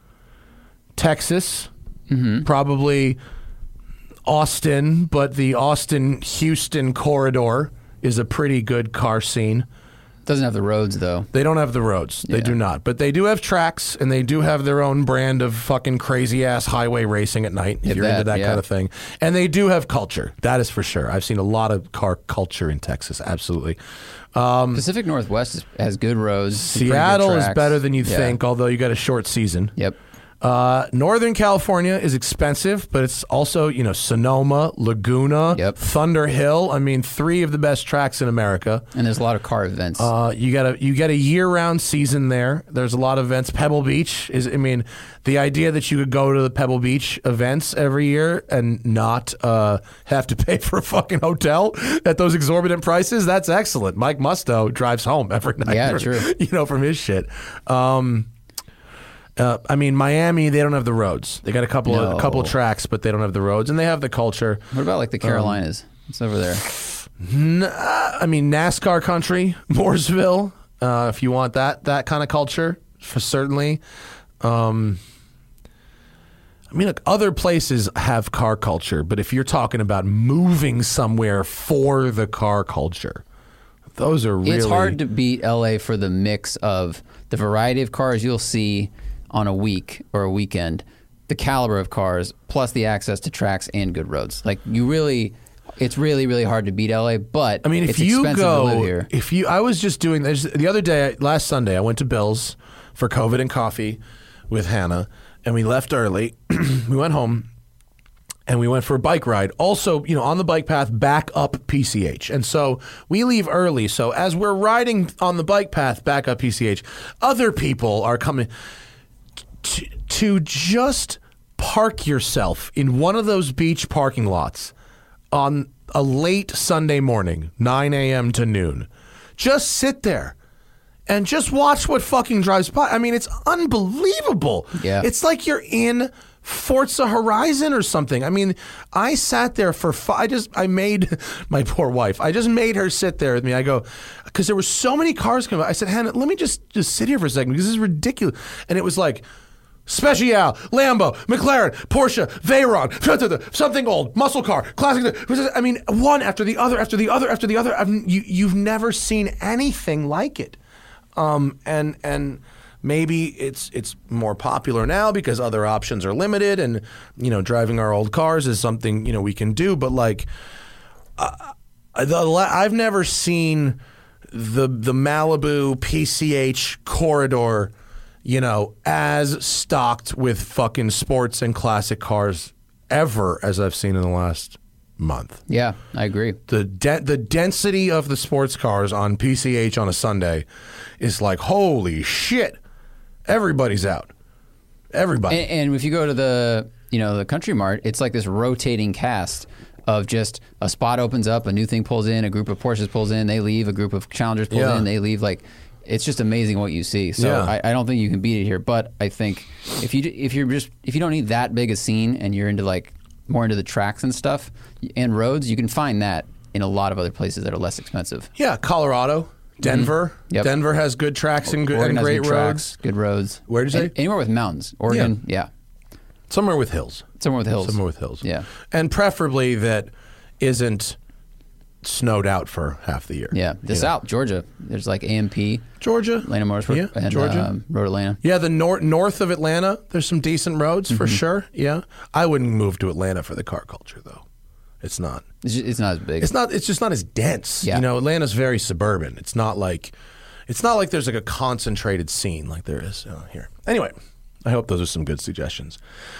Texas. Mm-hmm. Probably Austin, but the Austin-Houston corridor is a pretty good car scene. Doesn't have the roads though. They don't have the roads. They Yeah. do not. But they do have tracks, and they do have their own brand of fucking crazy-ass highway racing at night, if Hit you're into that, that yeah. kind of thing. And they do have culture. That is for sure. I've seen a lot of car culture in Texas, absolutely. Pacific Northwest is, has good roads. some pretty good Seattle is tracks. better than you Yeah. think, although you got a short season. Yep. Uh, Northern California is expensive, but it's also, you know, Sonoma, Laguna, Yep. Thunder Hill. I mean, three of the best tracks in America. And there's a lot of car events. Uh, you got a you get a year-round season there. There's a lot of events. Pebble Beach is, I mean, the idea that you could go to the Pebble Beach events every year and not uh, have to pay for a fucking hotel at those exorbitant prices, that's excellent. Mike Musto drives home every night. Yeah, for- true. You know, from his shit. Um, Uh, I mean, Miami, they don't have the roads. They got a couple of No. a couple of tracks, but they don't have the roads, and they have the culture. what about like the Carolinas? um, it's over there. N- uh, I mean, NASCAR country, Mooresville. Uh, if you want that that kind of culture, for certainly. Um, I mean, look, other places have car culture, but if you're talking about moving somewhere for the car culture, those are really. It's hard to beat L A for the mix of the variety of cars you'll see on a week or a weekend, the caliber of cars, plus the access to tracks and good roads. Like, you really, it's really, really hard to beat L A, but I mean, if it's you expensive go, to live here. if you, I was just doing this the other day, last Sunday, I went to Bill's for COVID and coffee with Hannah, and we left early. We went home, and we went for a bike ride. Also, you know, on the bike path back up P C H. And so we leave early. So as we're riding on the bike path back up P C H, other people are coming to, to just park yourself in one of those beach parking lots on a late Sunday morning, nine a.m. to noon. Just sit there and just watch what fucking drives by. I mean, it's unbelievable. Yeah. It's like you're in Forza Horizon or something. I mean, I sat there for five, I just, I made my poor wife, I just made her sit there with me. I go, because there were so many cars coming by. I said, Hannah, let me just, just sit here for a second because this is ridiculous. And it was like, Special, Lambo, McLaren, Porsche, Veyron, something old, muscle car, classic. I mean, one after the other, after the other, after the other. I've, you, you've never seen anything like it. Um, and, and, Maybe it's it's more popular now because other options are limited, and you know, driving our old cars is something, you know, we can do. But like, uh, the, I've never seen the the Malibu P C H corridor you know, as stocked with fucking sports and classic cars ever as I've seen in the last month. Yeah, I agree. The de- the density of the sports cars on P C H on a Sunday is like, holy shit, everybody's out. Everybody. And, and if you go to the, you know, the Country Mart, it's like this rotating cast of just a spot opens up, a new thing pulls in, a group of Porsches pulls in, they leave, a group of Challengers pulls Yeah. in, they leave. Like, it's just amazing what you see. So Yeah. I, I don't think you can beat it here. But I think if you if you're just if you don't need that big a scene and you're into like more into the tracks and stuff and roads, you can find that in a lot of other places that are less expensive. Yeah, Colorado, Denver. Mm-hmm. Yep. Denver has good tracks and, good, Oregon and has great good roads. tracks, good roads. Where did you An- say? Anywhere with mountains. Oregon, yeah. Somewhere with hills. Somewhere with hills. Somewhere with hills. Yeah. And preferably that isn't snowed out for half the year. Yeah. The You know? South, Georgia, there's like A M P, Georgia. Atlanta Motorsport, Yeah, and Georgia. um, Road Atlanta. Yeah, the nor- north of Atlanta, there's some decent roads for Mm-hmm. sure. Yeah. I wouldn't move to Atlanta for the car culture, though. It's not. It's, just, it's not as big. It's not. It's just not as dense. Yeah. You know, Atlanta's very suburban. It's not like, it's not like there's like a concentrated scene like there is uh, here. Anyway, I hope those are some good suggestions.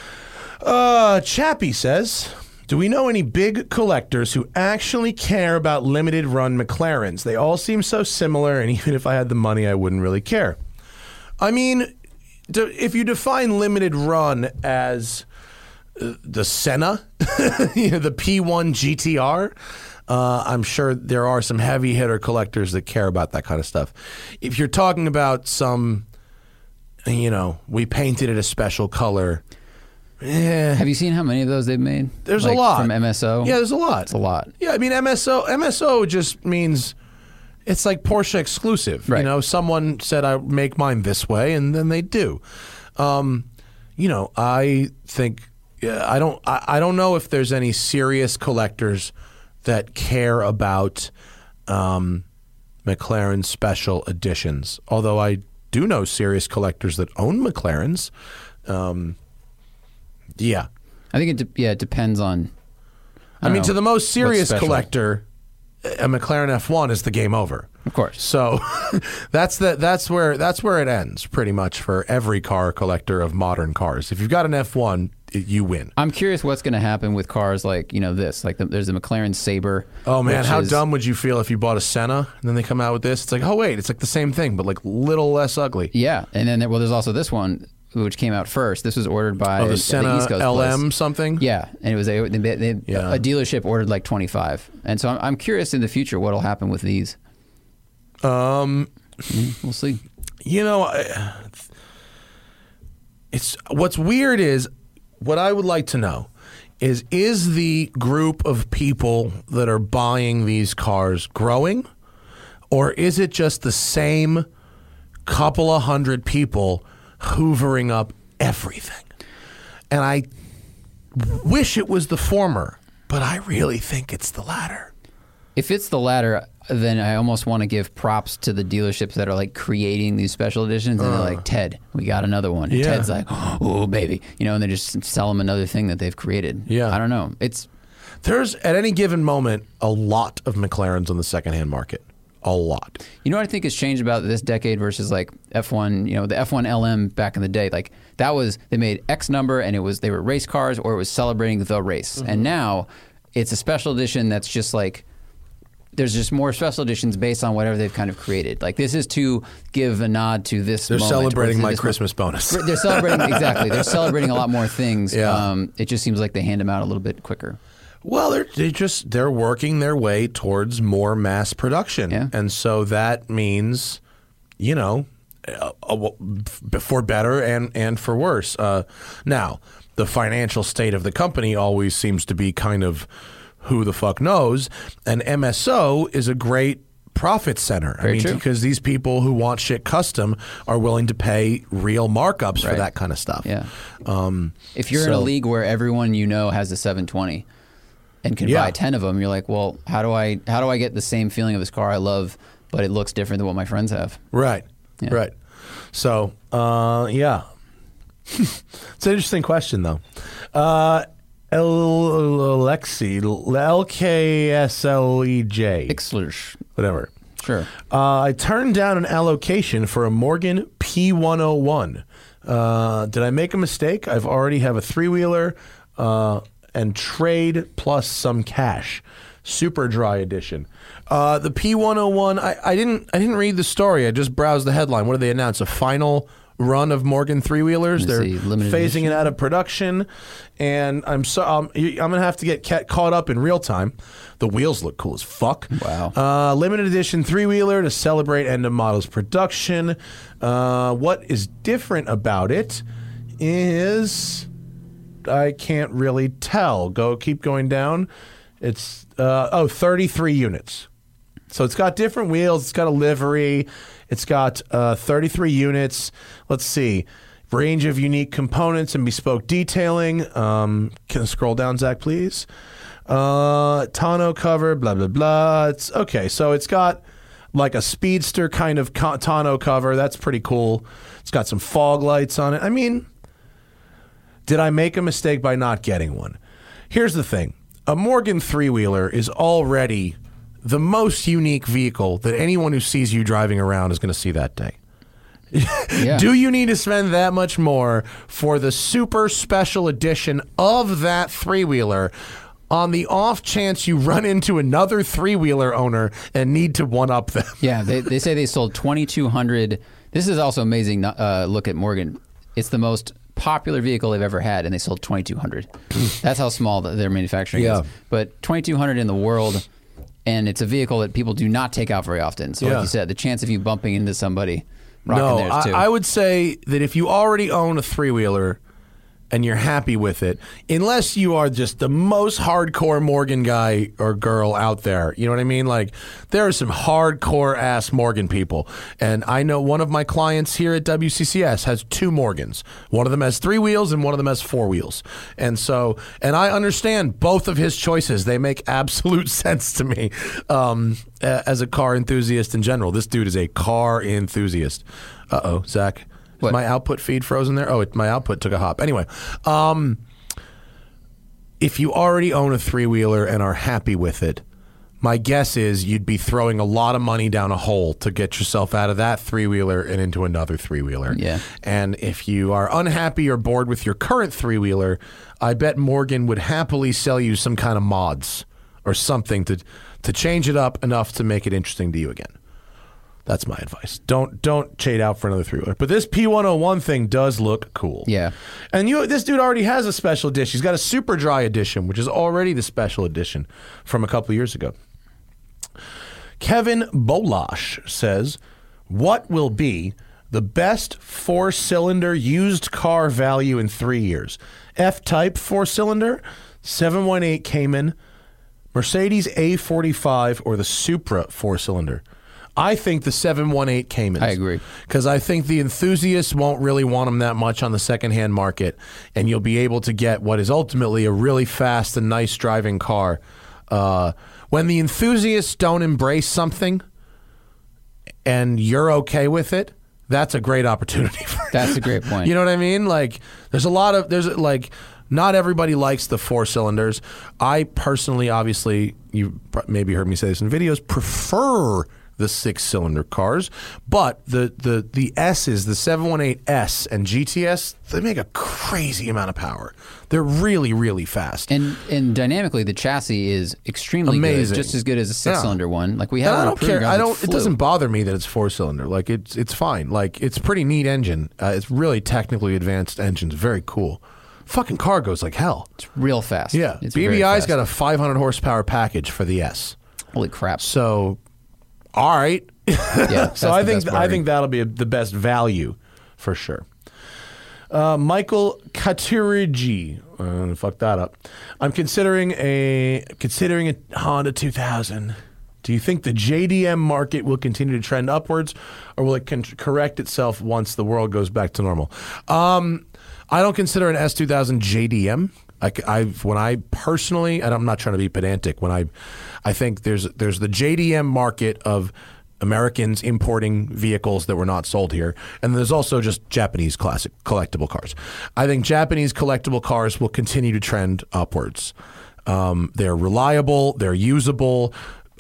Uh, Chappie says, do we know any big collectors who actually care about limited run McLarens? They all seem so similar, and even if I had the money, I wouldn't really care. I mean, do, if you define limited run as uh, the Senna, you know, the P one G T R, uh, I'm sure there are some heavy hitter collectors that care about that kind of stuff. If you're talking about some, you know, we painted it a special color. Yeah. Have you seen how many of those they've made? There's Like, a lot from M S O. Yeah, there's a lot. It's a lot. Yeah, I mean M S O. M S O just means it's like Porsche exclusive. Right. You know, someone said I make mine this way, and then they do. Um, you know, I think yeah, I don't. I, I don't know if there's any serious collectors that care about um, McLaren special editions. Although I do know serious collectors that own McLarens. Um, yeah. I think it de- yeah it depends on. I, mean, don't to know, the most what's serious special. collector, a McLaren F one is the game over. Of course. So that's the that's where that's where it ends pretty much for every car collector of modern cars. If you've got an F one, it, you win. I'm curious what's going to happen with cars like you know this like the, there's a McLaren Sabre. Oh man, which how is- dumb would you feel if you bought a Senna and then they come out with this? It's like, oh wait, it's like the same thing but like little less ugly. Yeah, and then there, well, there's also this one which came out first. This was ordered by Oh, the the Senna East Coast L M place. something. Yeah, and it was a they, they, Yeah. a dealership ordered like twenty-five, and so I'm, I'm curious in the future what'll happen with these. Um, We'll see. you know, I- it's what's weird is what I would like to know is is the group of people that are buying these cars growing, or is it just the same couple of hundred people hoovering up everything? And I wish it was the former, but I really think it's the latter. If it's the latter, then I almost want to give props to the dealerships that are like creating these special editions, and they're like, Ted, we got another one. And Yeah. Ted's like, oh baby, you know, and they just sell them another thing that they've created. Yeah. I don't know. It's There's, at any given moment, a lot of McLarens on the secondhand market. A lot. You know what I think has changed about this decade versus like F one, you know, the F one L M back in the day, like that was, they made X number and it was, they were race cars or it was celebrating the race. Mm-hmm. And now it's a special edition that's just like, there's just more special editions based on whatever they've kind of created. Like this is to give a nod to this They're moment, or celebrating to my this Christmas bonus. mo- They're celebrating, exactly. They're celebrating a lot more things. Yeah. Um, it just seems like they hand them out a little bit quicker. Well, they're they just they're working their way towards more mass production, Yeah. and so that means, you know, uh, uh, for better and and for worse. Uh, now, the financial state of the company always seems to be kind of who the fuck knows, and M S O is a great profit center. Very I mean, true. because these people who want shit custom are willing to pay real markups for Right. that kind of stuff. Yeah. Um, If you're in a so- league where everyone you know has a seven twenty and can Yeah. buy ten of them, you're like, well, how do I how do I get the same feeling of this car I love, but it looks different than what my friends have? Right. Yeah. Right. So, uh, yeah. It's an interesting question, though. Uh, Alexi, L K S L E J, Ixlers. whatever. Sure. Uh, I turned down an allocation for a Morgan P P one oh one. Uh, did I make a mistake? I've already have a three-wheeler uh, and trade plus some cash. Super dry edition. Uh, the P one oh one, I, I didn't I didn't read the story. I just browsed the headline. What did they announce? A final run of Morgan three-wheelers. They're see, limited phasing edition. it out of production, and I'm so um, I'm gonna have to get ca- caught up in real time. The wheels look cool as fuck. Wow. Uh, limited edition three-wheeler to celebrate end of models production. Uh, what is different about it is I can't really tell. Go keep going down. It's uh, oh thirty-three units. So it's got different wheels. It's got a livery. It's got uh, thirty-three units. Let's see. Range of unique components and bespoke detailing. Um, can I scroll down, Zach, please? Uh, tonneau cover, blah, blah, blah. It's okay. So it's got like a speedster kind of co- tonneau cover. That's pretty cool. It's got some fog lights on it. I mean, did I make a mistake by not getting one? Here's the thing. A Morgan three-wheeler is already the most unique vehicle that anyone who sees you driving around is going to see that day. Yeah. Do you need to spend that much more for the super special edition of that three-wheeler on the off chance you run into another three-wheeler owner and need to one-up them? Yeah, they, they say they sold twenty-two hundred. This is also amazing. Uh, look at Morgan. It's the most popular vehicle they've ever had, and they sold twenty-two hundred. That's how small the, their manufacturing Yeah. is. But twenty-two hundred in the world, and it's a vehicle that people do not take out very often. So Yeah. like you said, the chance of you bumping into somebody rocking No, theirs too. I, I would say that if you already own a three-wheeler and you're happy with it, unless you are just the most hardcore Morgan guy or girl out there, you know what I mean? Like, there are some hardcore-ass Morgan people. And I know one of my clients here at W C C S has two Morgans. One of them has three wheels and one of them has four wheels. And so, and I understand both of his choices. They make absolute sense to me um, as a car enthusiast in general. This dude is a car enthusiast. Uh-oh, Zach. Is What? my output feed frozen there? Oh, it, my output took a hop. Anyway, um, if you already own a three-wheeler and are happy with it, my guess is you'd be throwing a lot of money down a hole to get yourself out of that three-wheeler and into another three-wheeler. Yeah. And if you are unhappy or bored with your current three-wheeler, I bet Morgan would happily sell you some kind of mods or something to to change it up enough to make it interesting to you again. That's my advice. Don't don't trade out for another three-wheeler. But this P one oh one thing does look cool. Yeah. And you, this dude already has a special edition. He's got a super dry edition, which is already the special edition from a couple years ago. Kevin Bolash says, what will be the best four-cylinder used car value in three years? F-Type four-cylinder, seven one eight Cayman, Mercedes A forty-five, or the Supra four-cylinder? I think the seven one eight Caymans. I agree. Because I think the enthusiasts won't really want them that much on the secondhand market, and you'll be able to get what is ultimately a really fast and nice driving car. Uh, when the enthusiasts don't embrace something and you're okay with it, that's a great opportunity for you. That's a great point. You know what I mean? Like, there's a lot of, there's like, not everybody likes the four cylinders. I personally, obviously, you maybe heard me say this in videos, prefer the six-cylinder cars, but the the the S's, the seven one eight S and G T S, they make a crazy amount of power. They're really, really fast. And and dynamically, the chassis is extremely Amazing. good, just as good as a six-cylinder Yeah. one. Like we And had, I one don't at Proving care. I Grounds, don't. It flew. doesn't bother me that it's four-cylinder. Like it's it's fine. Like it's a pretty neat engine. Uh, it's really technically advanced engines. Very cool. Fucking car goes like hell. It's real fast. Yeah, it's B very B I's fast. got a five hundred horsepower package for the S. Holy crap! So, all right. Yeah, so that's I the think best I bargain. think that'll be a, the best value for sure. Uh, Michael Katurigi, uh, fuck that up. I'm considering a considering a Honda two thousand. Do you think the J D M market will continue to trend upwards, or will it con- correct itself once the world goes back to normal? Um, I don't consider an S two thousand J D M. I, I've when I personally, and I'm not trying to be pedantic, when I, I think there's there's the J D M market of Americans importing vehicles that were not sold here, and there's also just Japanese classic collectible cars. I think Japanese collectible cars will continue to trend upwards. Um, they're reliable, they're usable.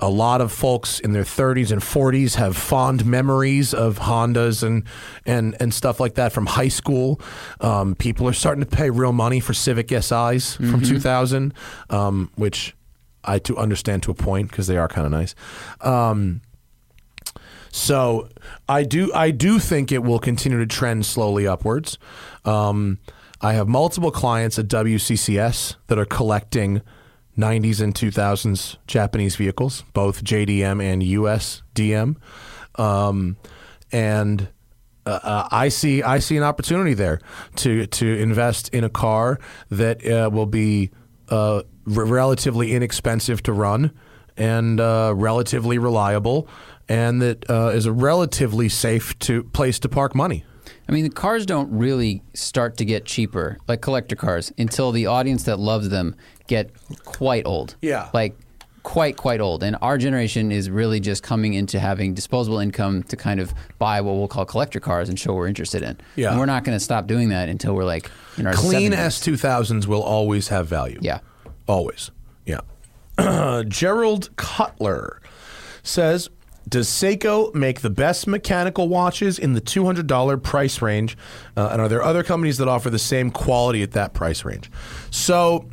a lot of folks in their thirties and forties have fond memories of Hondas and and and stuff like that from high school. Um, people are starting to pay real money for Civic S Is mm-hmm. from two thousand, um, which I to understand to a point because they are kind of nice. Um, so I do I do think it will continue to trend slowly upwards. Um, I have multiple clients at W C C S that are collecting nineties and two thousands Japanese vehicles, both J D M and U S D M, um, and uh, uh, I see I see an opportunity there to to invest in a car that uh, will be uh, r- relatively inexpensive to run and uh, relatively reliable, and that uh, is a relatively safe to place to park money. I mean, the cars don't really start to get cheaper, like collector cars, until the audience that loves them get quite old. Yeah. Like, quite, quite old. And our generation is really just coming into having disposable income to kind of buy what we'll call collector cars and show we're interested in. Yeah. And we're not going to stop doing that until we're like in our Clean seventies. S two thousands will always have value. Yeah. Always. Yeah. Gerald Cutler says, does Seiko make the best mechanical watches in the two hundred dollars price range? Uh, and are there other companies that offer the same quality at that price range? So,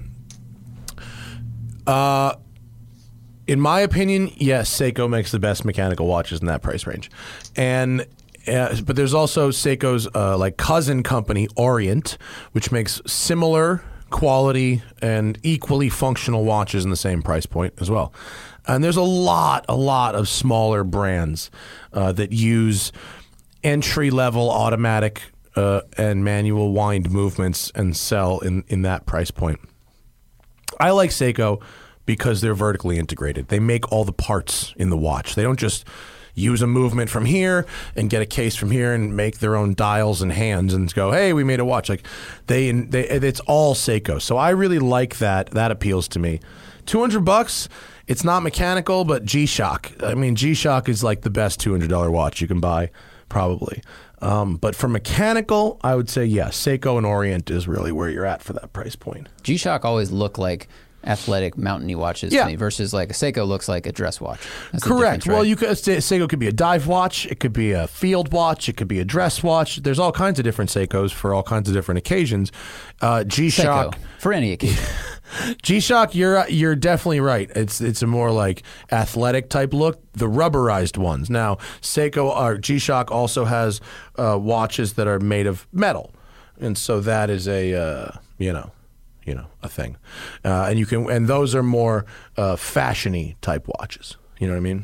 uh, in my opinion, yes, Seiko makes the best mechanical watches in that price range. And uh, but there's also Seiko's uh, like cousin company, Orient, which makes similar quality and equally functional watches in the same price point as well. And there's a lot, a lot of smaller brands uh, that use entry-level automatic uh, and manual wind movements and sell in, in that price point. I like Seiko because they're vertically integrated. They make all the parts in the watch. They don't just use a movement from here and get a case from here and make their own dials and hands and go, hey, we made a watch. Like they, they it's all Seiko. So I really like that. That appeals to me. two hundred bucks. It's not mechanical, but G-Shock. I mean, G-Shock is like the best two hundred dollars watch you can buy, probably. Um, but for mechanical, I would say yes. Seiko and Orient is really where you're at for that price point. G-Shock always look like athletic mountainy watches yeah. to me versus like a Seiko looks like a dress watch. That's Correct. Right? Well, you could say Seiko could be a dive watch, it could be a field watch, it could be a dress watch. There's all kinds of different Seikos for all kinds of different occasions. Uh, G-Shock Seiko, for any occasion. G-Shock, you're you're definitely right. It's it's a more like athletic type look. The rubberized ones. Now, Seiko or G-Shock also has uh, watches that are made of metal, and so that is a uh, you know. you know, a thing. Uh, and you can, and those are more uh, fashion-y type watches. You know what I mean?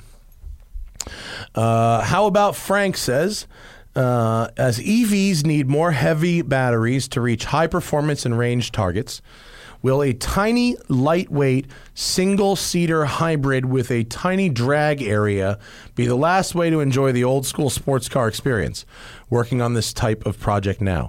Uh, how about Frank says, uh, as E Vs need more heavy batteries to reach high performance and range targets, will a tiny, lightweight, single-seater hybrid with a tiny drag area be the last way to enjoy the old-school sports car experience? Working on this type of project now.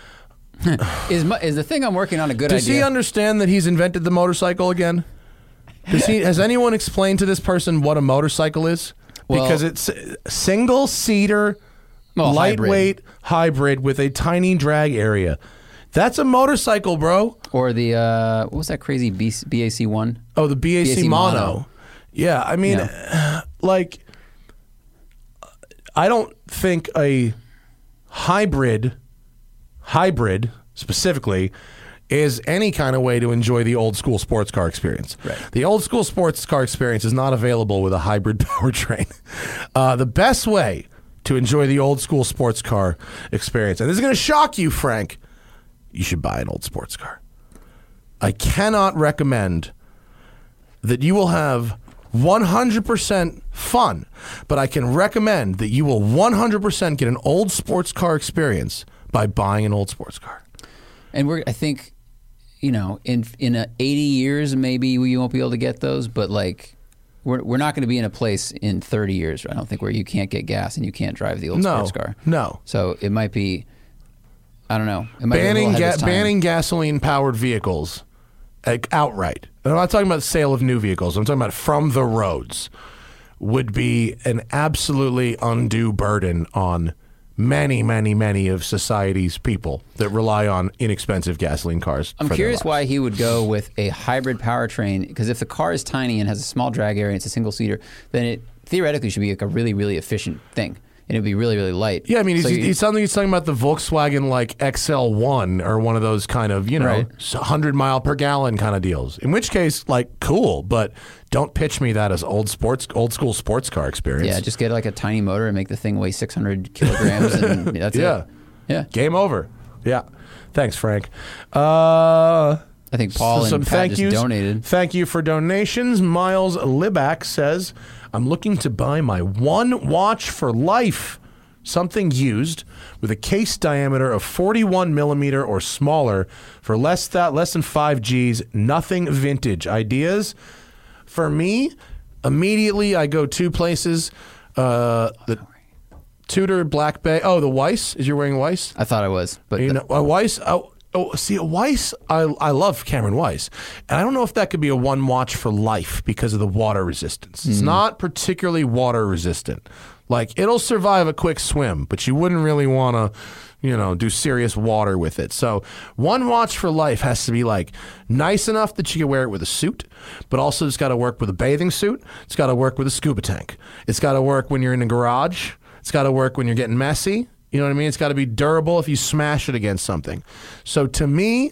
is my, is the thing I'm working on a good Does idea? Does he understand that he's invented the motorcycle again? Does he? Has anyone explained to this person what a motorcycle is? Well, because it's single-seater, well, lightweight hybrid. hybrid with a tiny drag area. That's a motorcycle, bro. Or the, uh, what was that crazy B- BAC one? Oh, the B A C, B A C mono. mono. Yeah, I mean, Yeah. like, I don't think a hybrid... hybrid specifically is any kind of way to enjoy the old school sports car experience. Right. The old school sports car experience is not available with a hybrid powertrain. Uh, the best way to enjoy the old school sports car experience, and this is going to shock you, Frank, you should buy an old sports car. I cannot recommend that you will have one hundred percent fun, but I can recommend that you will one hundred percent get an old sports car experience by buying an old sports car. And we're, I think, you know, in in a eighty years, maybe we won't be able to get those, but like, we're we're not going to be in a place in thirty years, I don't think, where you can't get gas and you can't drive the old No, sports car. no. So it might be, I don't know. It might Banning, be a little ahead of ga- its time. banning gasoline-powered vehicles like, outright. I'm not talking about the sale of new vehicles. I'm talking about from the roads would be an absolutely undue burden on many, many, many of society's people that rely on inexpensive gasoline cars. I'm for their curious lives. why he would go with a hybrid powertrain, because if the car is tiny and has a small drag area and it's a single seater, then it theoretically should be like a really, really efficient thing. And it'd be really, really light. Yeah, I mean, he's, So you- he's something he's talking about the Volkswagen like X L one or one of those kind of, you know, Right. one hundred mile per gallon kind of deals. In which case, like, cool, but don't pitch me that as old sports, old school sports car experience. Yeah, just get like a tiny motor and make the thing weigh six hundred kilograms, and that's Yeah. it. Yeah. Game over. Yeah. Thanks, Frank. Uh, I think Paul and some Pat thank just yous. donated. Thank you for donations. Miles Liback says, I'm looking to buy my one watch for life. Something used with a case diameter of forty-one millimeter or smaller for less that less than five G's. Nothing vintage. Ideas? For me, immediately I go two places. Uh, the Tudor Black Bay. Oh, the Weiss. Is you wearing Weiss? I thought I was, but You know, a Weiss. Oh, oh, see, a Weiss. I I love Cameron Weiss, and I don't know if that could be a one watch for life because of the water resistance. It's not particularly water resistant. Like it'll survive a quick swim, but you wouldn't really want to, you know, do serious water with it. So one watch for life has to be like nice enough that you can wear it with a suit, but also it's got to work with a bathing suit. It's got to work with a scuba tank. It's got to work when you're in a garage. It's got to work when you're getting messy. You know what I mean? It's got to be durable if you smash it against something. So to me,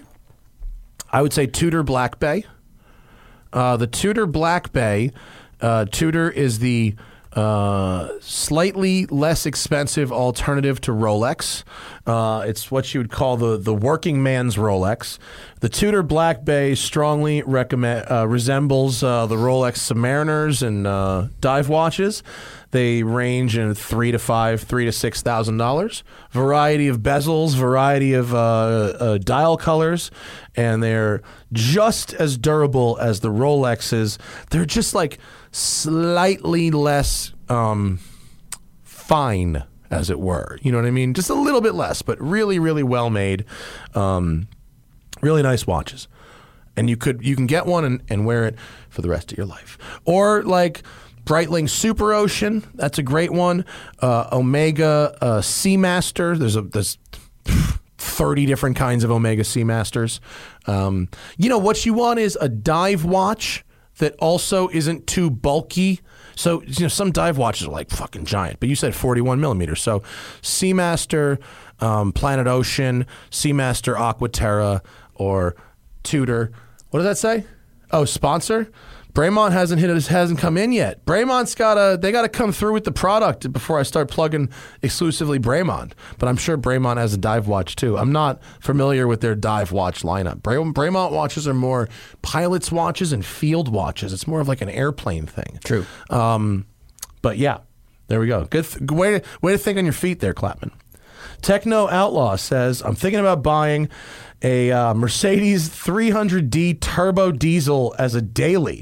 I would say Tudor Black Bay. Uh, the Tudor Black Bay, uh, Tudor is the uh, slightly less expensive alternative to Rolex. Uh, it's what you would call the, the working man's Rolex. The Tudor Black Bay strongly recommend, uh, resembles uh, the Rolex Submariners and uh, dive watches. They range in three to five, three to six thousand dollars. Variety of bezels, variety of uh, uh, dial colors, and they're just as durable as the Rolexes. They're just like slightly less um, fine, as it were. You know what I mean? Just a little bit less, but really, really well made. Um, really nice watches. And you could you can get one and, and wear it for the rest of your life. Or like Breitling Super Ocean, that's a great one. Uh, Omega uh, Seamaster, there's a there's thirty different kinds of Omega Seamasters. Um, you know what you want is a dive watch that also isn't too bulky. So, you know, some dive watches are like fucking giant, but you said forty-one millimeters. So, Seamaster, um, Planet Ocean, Seamaster Aquaterra, or Tudor. What does that say? Oh, sponsor? Braemont hasn't hit it, hasn't come in yet. Braemont's gotta, they gotta come through with the product before I start plugging exclusively Braemont. But I'm sure Braemont has a dive watch too. I'm not familiar with their dive watch lineup. Bra- Braemont watches are more pilot's watches and field watches. It's more of like an airplane thing. True. Um, but yeah, there we go. Good, th- good way, to, way to think on your feet there, Clapman. Techno Outlaw says, I'm thinking about buying a uh, Mercedes three hundred D turbo diesel as a daily.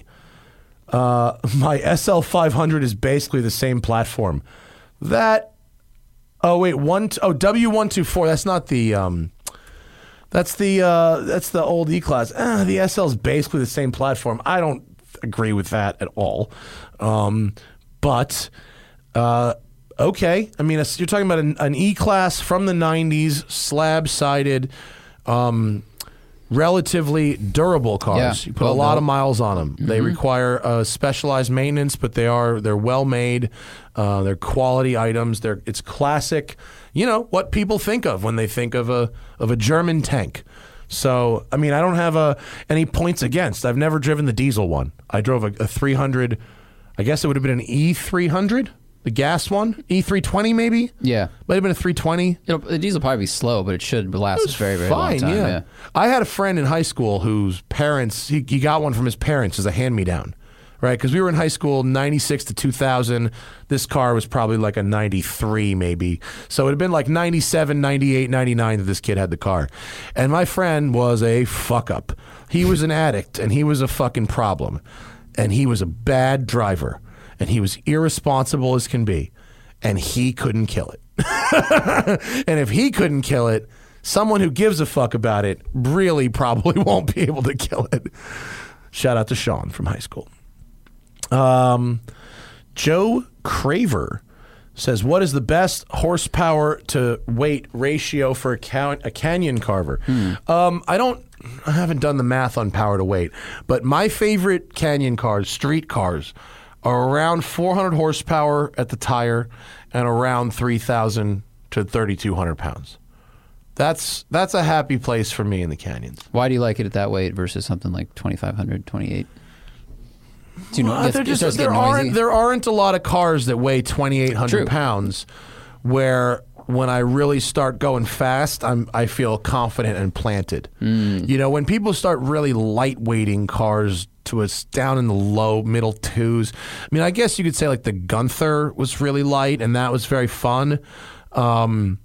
Uh, my S L five hundred is basically the same platform. That, oh wait, one, oh W one twenty-four. That's not the, um, that's the, uh, that's the old E-Class. Ah, the S L is basically the same platform. I don't agree with that at all. Um, but, uh, okay. I mean, you're talking about an, an E-Class from the nineties, slab-sided, um, relatively durable cars. Yeah, You put well a lot built. of miles on them. Mm-hmm. They require uh, specialized maintenance, but they are they're well made. Uh, they're quality items. They're it's classic. You know what people think of when they think of a of a German tank. So I mean, I don't have a, any points against. I've never driven the diesel one. I drove a, a three hundred. I guess it would have been an E three hundred. The gas one, E three twenty maybe? Yeah. Might have been a three twenty. It'll, the diesel will probably be slow, but it should last It was a very, very fine, long time. yeah. Yeah. I had a friend in high school whose parents, he, he got one from his parents as a hand-me-down, right? Because we were in high school ninety-six to two thousand. This car was probably like a ninety-three maybe. So it would have been like ninety-seven, ninety-eight, ninety-nine that this kid had the car. And my friend was a fuck-up. He was an addict, and he was a fucking problem. And he was a bad driver. And he was irresponsible as can be. And he couldn't kill it. And if he couldn't kill it, someone who gives a fuck about it really probably won't be able to kill it. Shout out to Sean from high school. Um, Joe Craver says, what is the best horsepower to weight ratio for a, ca- a Canyon Carver? Hmm. Um, I don't, I haven't done the math on power to weight, but my favorite Canyon cars, street cars, are around four hundred horsepower at the tire and around three thousand to thirty-two hundred pounds. That's that's a happy place for me in the Canyons. Why do you like it at that weight versus something like twenty-five hundred, twenty-eight? Do you know, Well, it there, gets- it just, starts there getting aren't noisy? there aren't a lot of cars that weigh twenty-eight hundred True. pounds where when I really start going fast, I'm I feel confident and planted. Mm. You know, when people start really lightweighting cars to us down in the low middle twos, I mean, I guess you could say like the Gunther was really light and that was very fun. Um,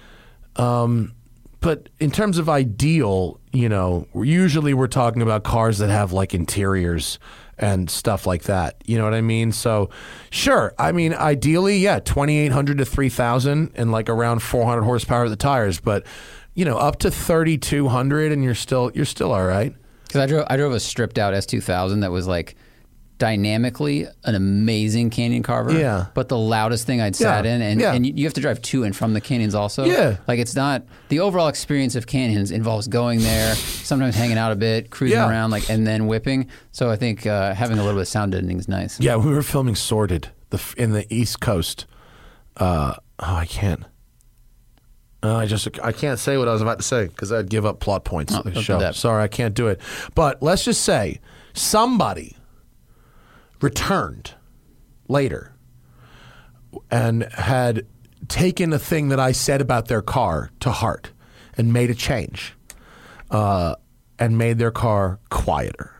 um, but in terms of ideal, you know, usually we're talking about cars that have like interiors and stuff like that. You know what I mean? So, sure. I mean, ideally, yeah, twenty-eight hundred to three thousand and like around four hundred horsepower at the tires. But, you know, up to thirty-two hundred and you're still you're still all right. Because I drove, I drove a stripped out S two thousand that was like dynamically an amazing Canyon Carver. Yeah. But the loudest thing I'd sat Yeah. in, and, Yeah. and you you have to drive to and from the canyons also. Yeah. Like it's not, the overall experience of canyons involves going there, sometimes hanging out a bit, cruising Yeah. around, like, and then whipping. So I think uh, having a little bit of sound editing is nice. Yeah, we were filming Sorted the f- in the East Coast. Uh, oh, I can't. Uh, I just I can't say what I was about to say because I'd give up plot points Oh, of the don't do show. that. Sorry, I can't do it. But let's just say somebody returned later and had taken a thing that I said about their car to heart and made a change uh, and made their car quieter.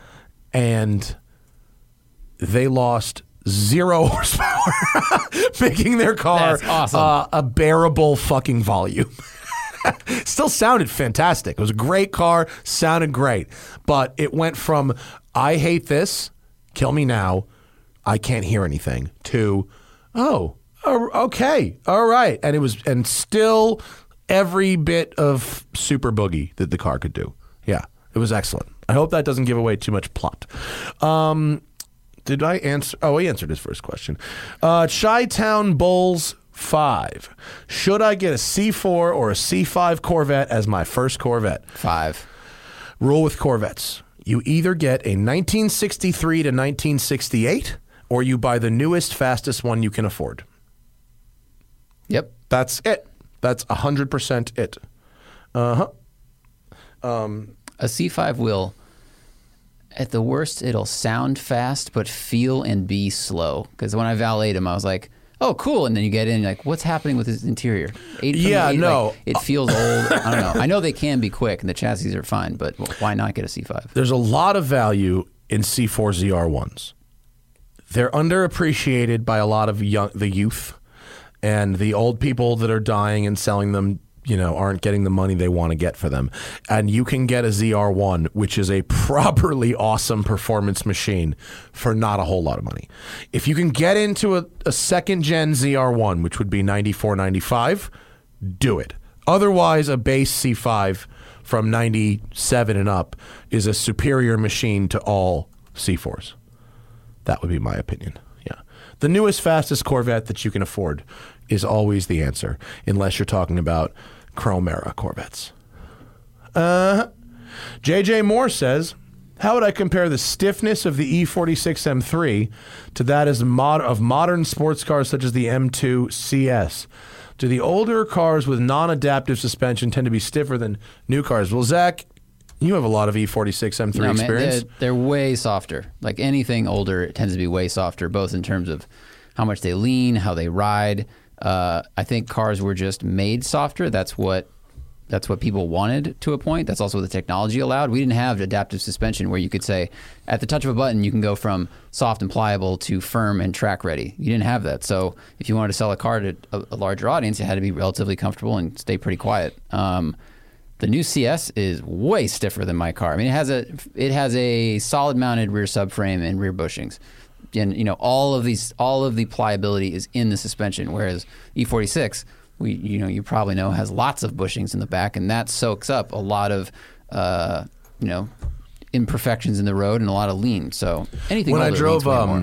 And they lost zero horsepower, making their car That's awesome. uh, a bearable fucking volume. Still sounded fantastic. It was a great car, sounded great. But it went from, I hate this, kill me now, I can't hear anything, to, oh, oh, okay, all right. And it was, and still every bit of super boogie that the car could do. Yeah, it was excellent. I hope that doesn't give away too much plot. Um, did I answer? Oh, he answered his first question. Uh, Chi-Town Bulls five. Should I get a C four or a C five Corvette as my first Corvette? Five. Rule with Corvettes. You either get a nineteen sixty-three to nineteen sixty-eight or you buy the newest, fastest one you can afford. Yep. That's it. That's one hundred percent it. Uh-huh. A C five will, at the worst, it'll sound fast, but feel and be slow. Because when I valeted him, I was like, oh, cool. And then you get in, you're like, what's happening with his interior? Eight from Yeah, eight, no. like, it feels old. I don't know. I know they can be quick and the chassis are fine, but why not get a C five? There's a lot of value in C four Z R ones. They're underappreciated by a lot of young, the youth, and the old people that are dying and selling them, you know, aren't getting the money they want to get for them. And you can get a Z R one, which is a properly awesome performance machine for not a whole lot of money. If you can get into a, a second gen Z R one, which would be ninety-four, ninety-five, do it. Otherwise, a base C five from ninety-seven and up is a superior machine to all C fours. That would be my opinion. Yeah. The newest, fastest Corvette that you can afford is always the answer, unless you're talking about Chrome era Corvettes. Uh, J J Moore says, how would I compare the stiffness of the E forty-six M three to that as mod- of modern sports cars such as the M two C S? Do the older cars with non-adaptive suspension tend to be stiffer than new cars? Well, Zach, you have a lot of E forty-six M three No, man, experience. they're, they're way softer. Like anything older, it tends to be way softer, both in terms of how much they lean, how they ride. Uh, I think cars were just made softer. That's what that's what people wanted to a point. That's also what the technology allowed. We didn't have adaptive suspension where you could say, at the touch of a button, you can go from soft and pliable to firm and track ready. You didn't have that. So if you wanted to sell a car to a, a larger audience, it had to be relatively comfortable and stay pretty quiet. Um, The new C S is way stiffer than my car. I mean, it has a it has a solid mounted rear subframe and rear bushings, and you know all of these all of the pliability is in the suspension. Whereas E forty-six, we you know you probably know has lots of bushings in the back, and that soaks up a lot of uh, you know imperfections in the road and a lot of lean. So anything when I older drove leans way more. um,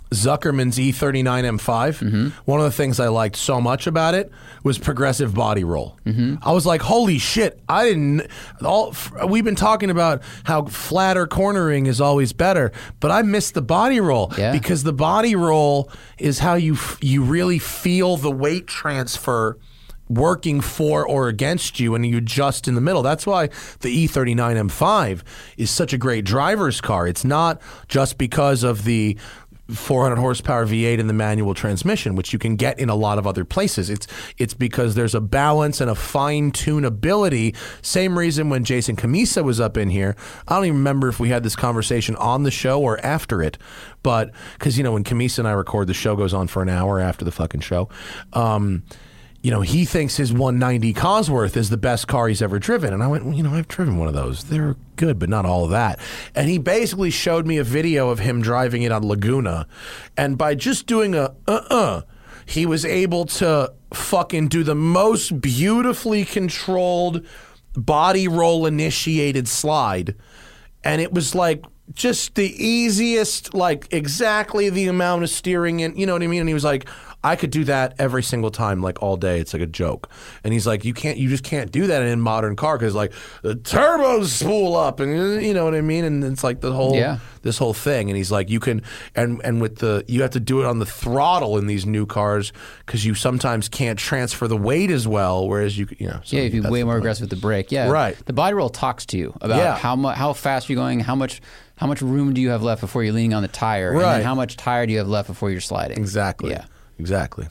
Zuckerman's E thirty-nine M five, Mm-hmm. one of the things I liked so much about it was progressive body roll. Mm-hmm. I was like, holy shit, I didn't, all, we've been talking about how flatter cornering is always better, but I missed the body roll Yeah. because the body roll is how you f- you really feel the weight transfer working for or against you, and you adjust in the middle. That's why the E thirty-nine M five is such a great driver's car. It's not just because of the four hundred horsepower V eight and the manual transmission, which you can get in a lot of other places. It's it's because there's a balance and a fine tunability. Same reason when Jason Camisa was up in here. I don't even remember if we had this conversation on the show or after it, but because you know when Camisa and I record, the show goes on for an hour after the fucking show. Um, you know, he thinks his one ninety Cosworth is the best car he's ever driven. And I went, well, you know, I've driven one of those. They're good, but not all of that. And he basically showed me a video of him driving it on Laguna. And by just doing a uh-uh, he was able to fucking do the most beautifully controlled body roll initiated slide. And it was like just the easiest, like exactly the amount of steering in, you know what I mean? And he was like, I could do that every single time, like all day. It's like a joke. And he's like, you can't, you just can't do that in a modern car because like the turbos spool up, and you know what I mean. And it's like the whole, Yeah. this whole thing. And he's like, you can, and and with the, you have to do it on the throttle in these new cars because you sometimes can't transfer the weight as well. Whereas you, you know, so Yeah, if you're that's way the more point. aggressive with the brake. Yeah, Right. The body roll talks to you about Yeah. how much, how fast you're going, how much, how much room do you have left before you're leaning on the tire, and Right. then how much tire do you have left before you're sliding. Exactly. Yeah. Exactly.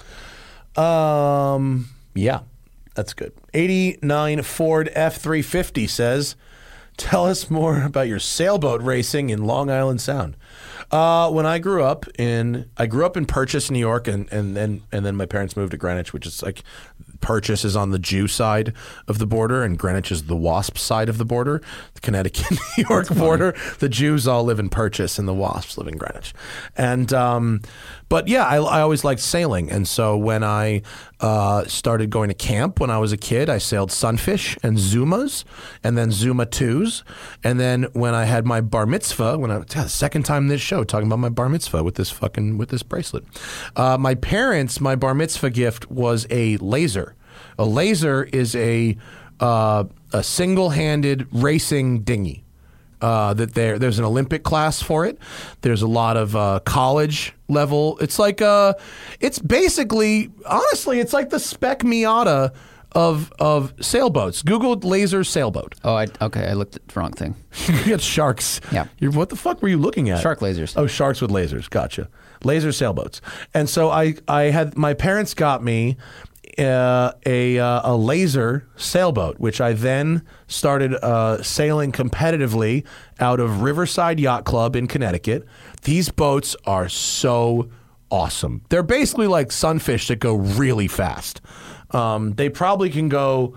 Um. Yeah, that's good. eighty-nine Ford F three fifty says, "Tell us more about your sailboat racing in Long Island Sound." Uh, when I grew up in, I grew up in Purchase, New York, and and then and then my parents moved to Greenwich, which is like, Purchase is on the Jew side of the border, and Greenwich is the WASP side of the border, the Connecticut New York border. The Jews all live in Purchase, and the WASPs live in Greenwich. And um, but yeah, I, I always liked sailing, and so when I uh, started going to camp when I was a kid, I sailed Sunfish and Zumas, and then Zuma twos, and then when I had my bar mitzvah, when I yeah, the second time this show talking about my bar mitzvah with this fucking with this bracelet, uh, my parents, my bar mitzvah gift was a laser. A laser is a uh, a single-handed racing dinghy. Uh, that there, there's an Olympic class for it. There's a lot of uh, college level. It's like uh, it's basically, honestly, it's like the Spec Miata of of sailboats. Google laser sailboat. Oh, I, okay, I looked at the wrong thing. You got sharks. Yeah. You're, what the fuck were you looking at? Shark lasers. Oh, sharks with lasers. Gotcha. Laser sailboats. And so I, I had, my parents got me uh, a uh, a laser sailboat, which I then started uh, sailing competitively out of Riverside Yacht Club in Connecticut. These boats are so awesome. They're basically like Sunfish that go really fast. Um, they probably can go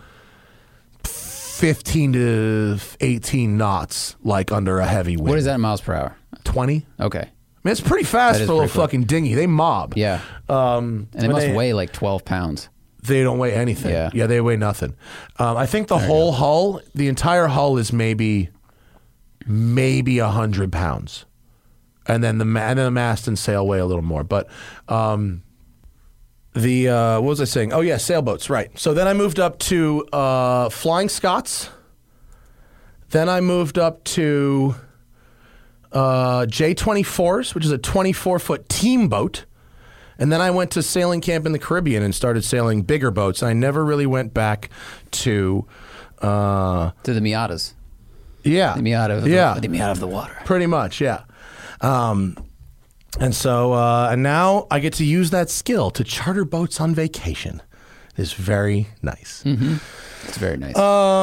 fifteen to eighteen knots, like under a heavy wind. What is that in miles per hour? twenty? Okay. I mean, it's pretty fast That is for a little pretty quick. fucking dinghy. They mob. Yeah. Um, And it when must they, weigh like twelve pounds. They don't weigh anything. Yeah. Yeah, they weigh nothing. Um, I think the whole hull, the entire hull is maybe, maybe a hundred pounds, and then the ma- and then the mast and sail weigh a little more. But um, the uh, what was I saying? Oh yeah, sailboats. Right. So then I moved up to uh, Flying Scots. Then I moved up to uh, J twenty-fours, which is a twenty-four foot team boat. And then I went to sailing camp in the Caribbean and started sailing bigger boats. I never really went back to, uh, To the Miatas. yeah, The Miata of yeah, the, the Miata of the water. pretty much, yeah. Um, and so, uh, and now I get to use that skill to charter boats on vacation. It's very nice. It's very nice.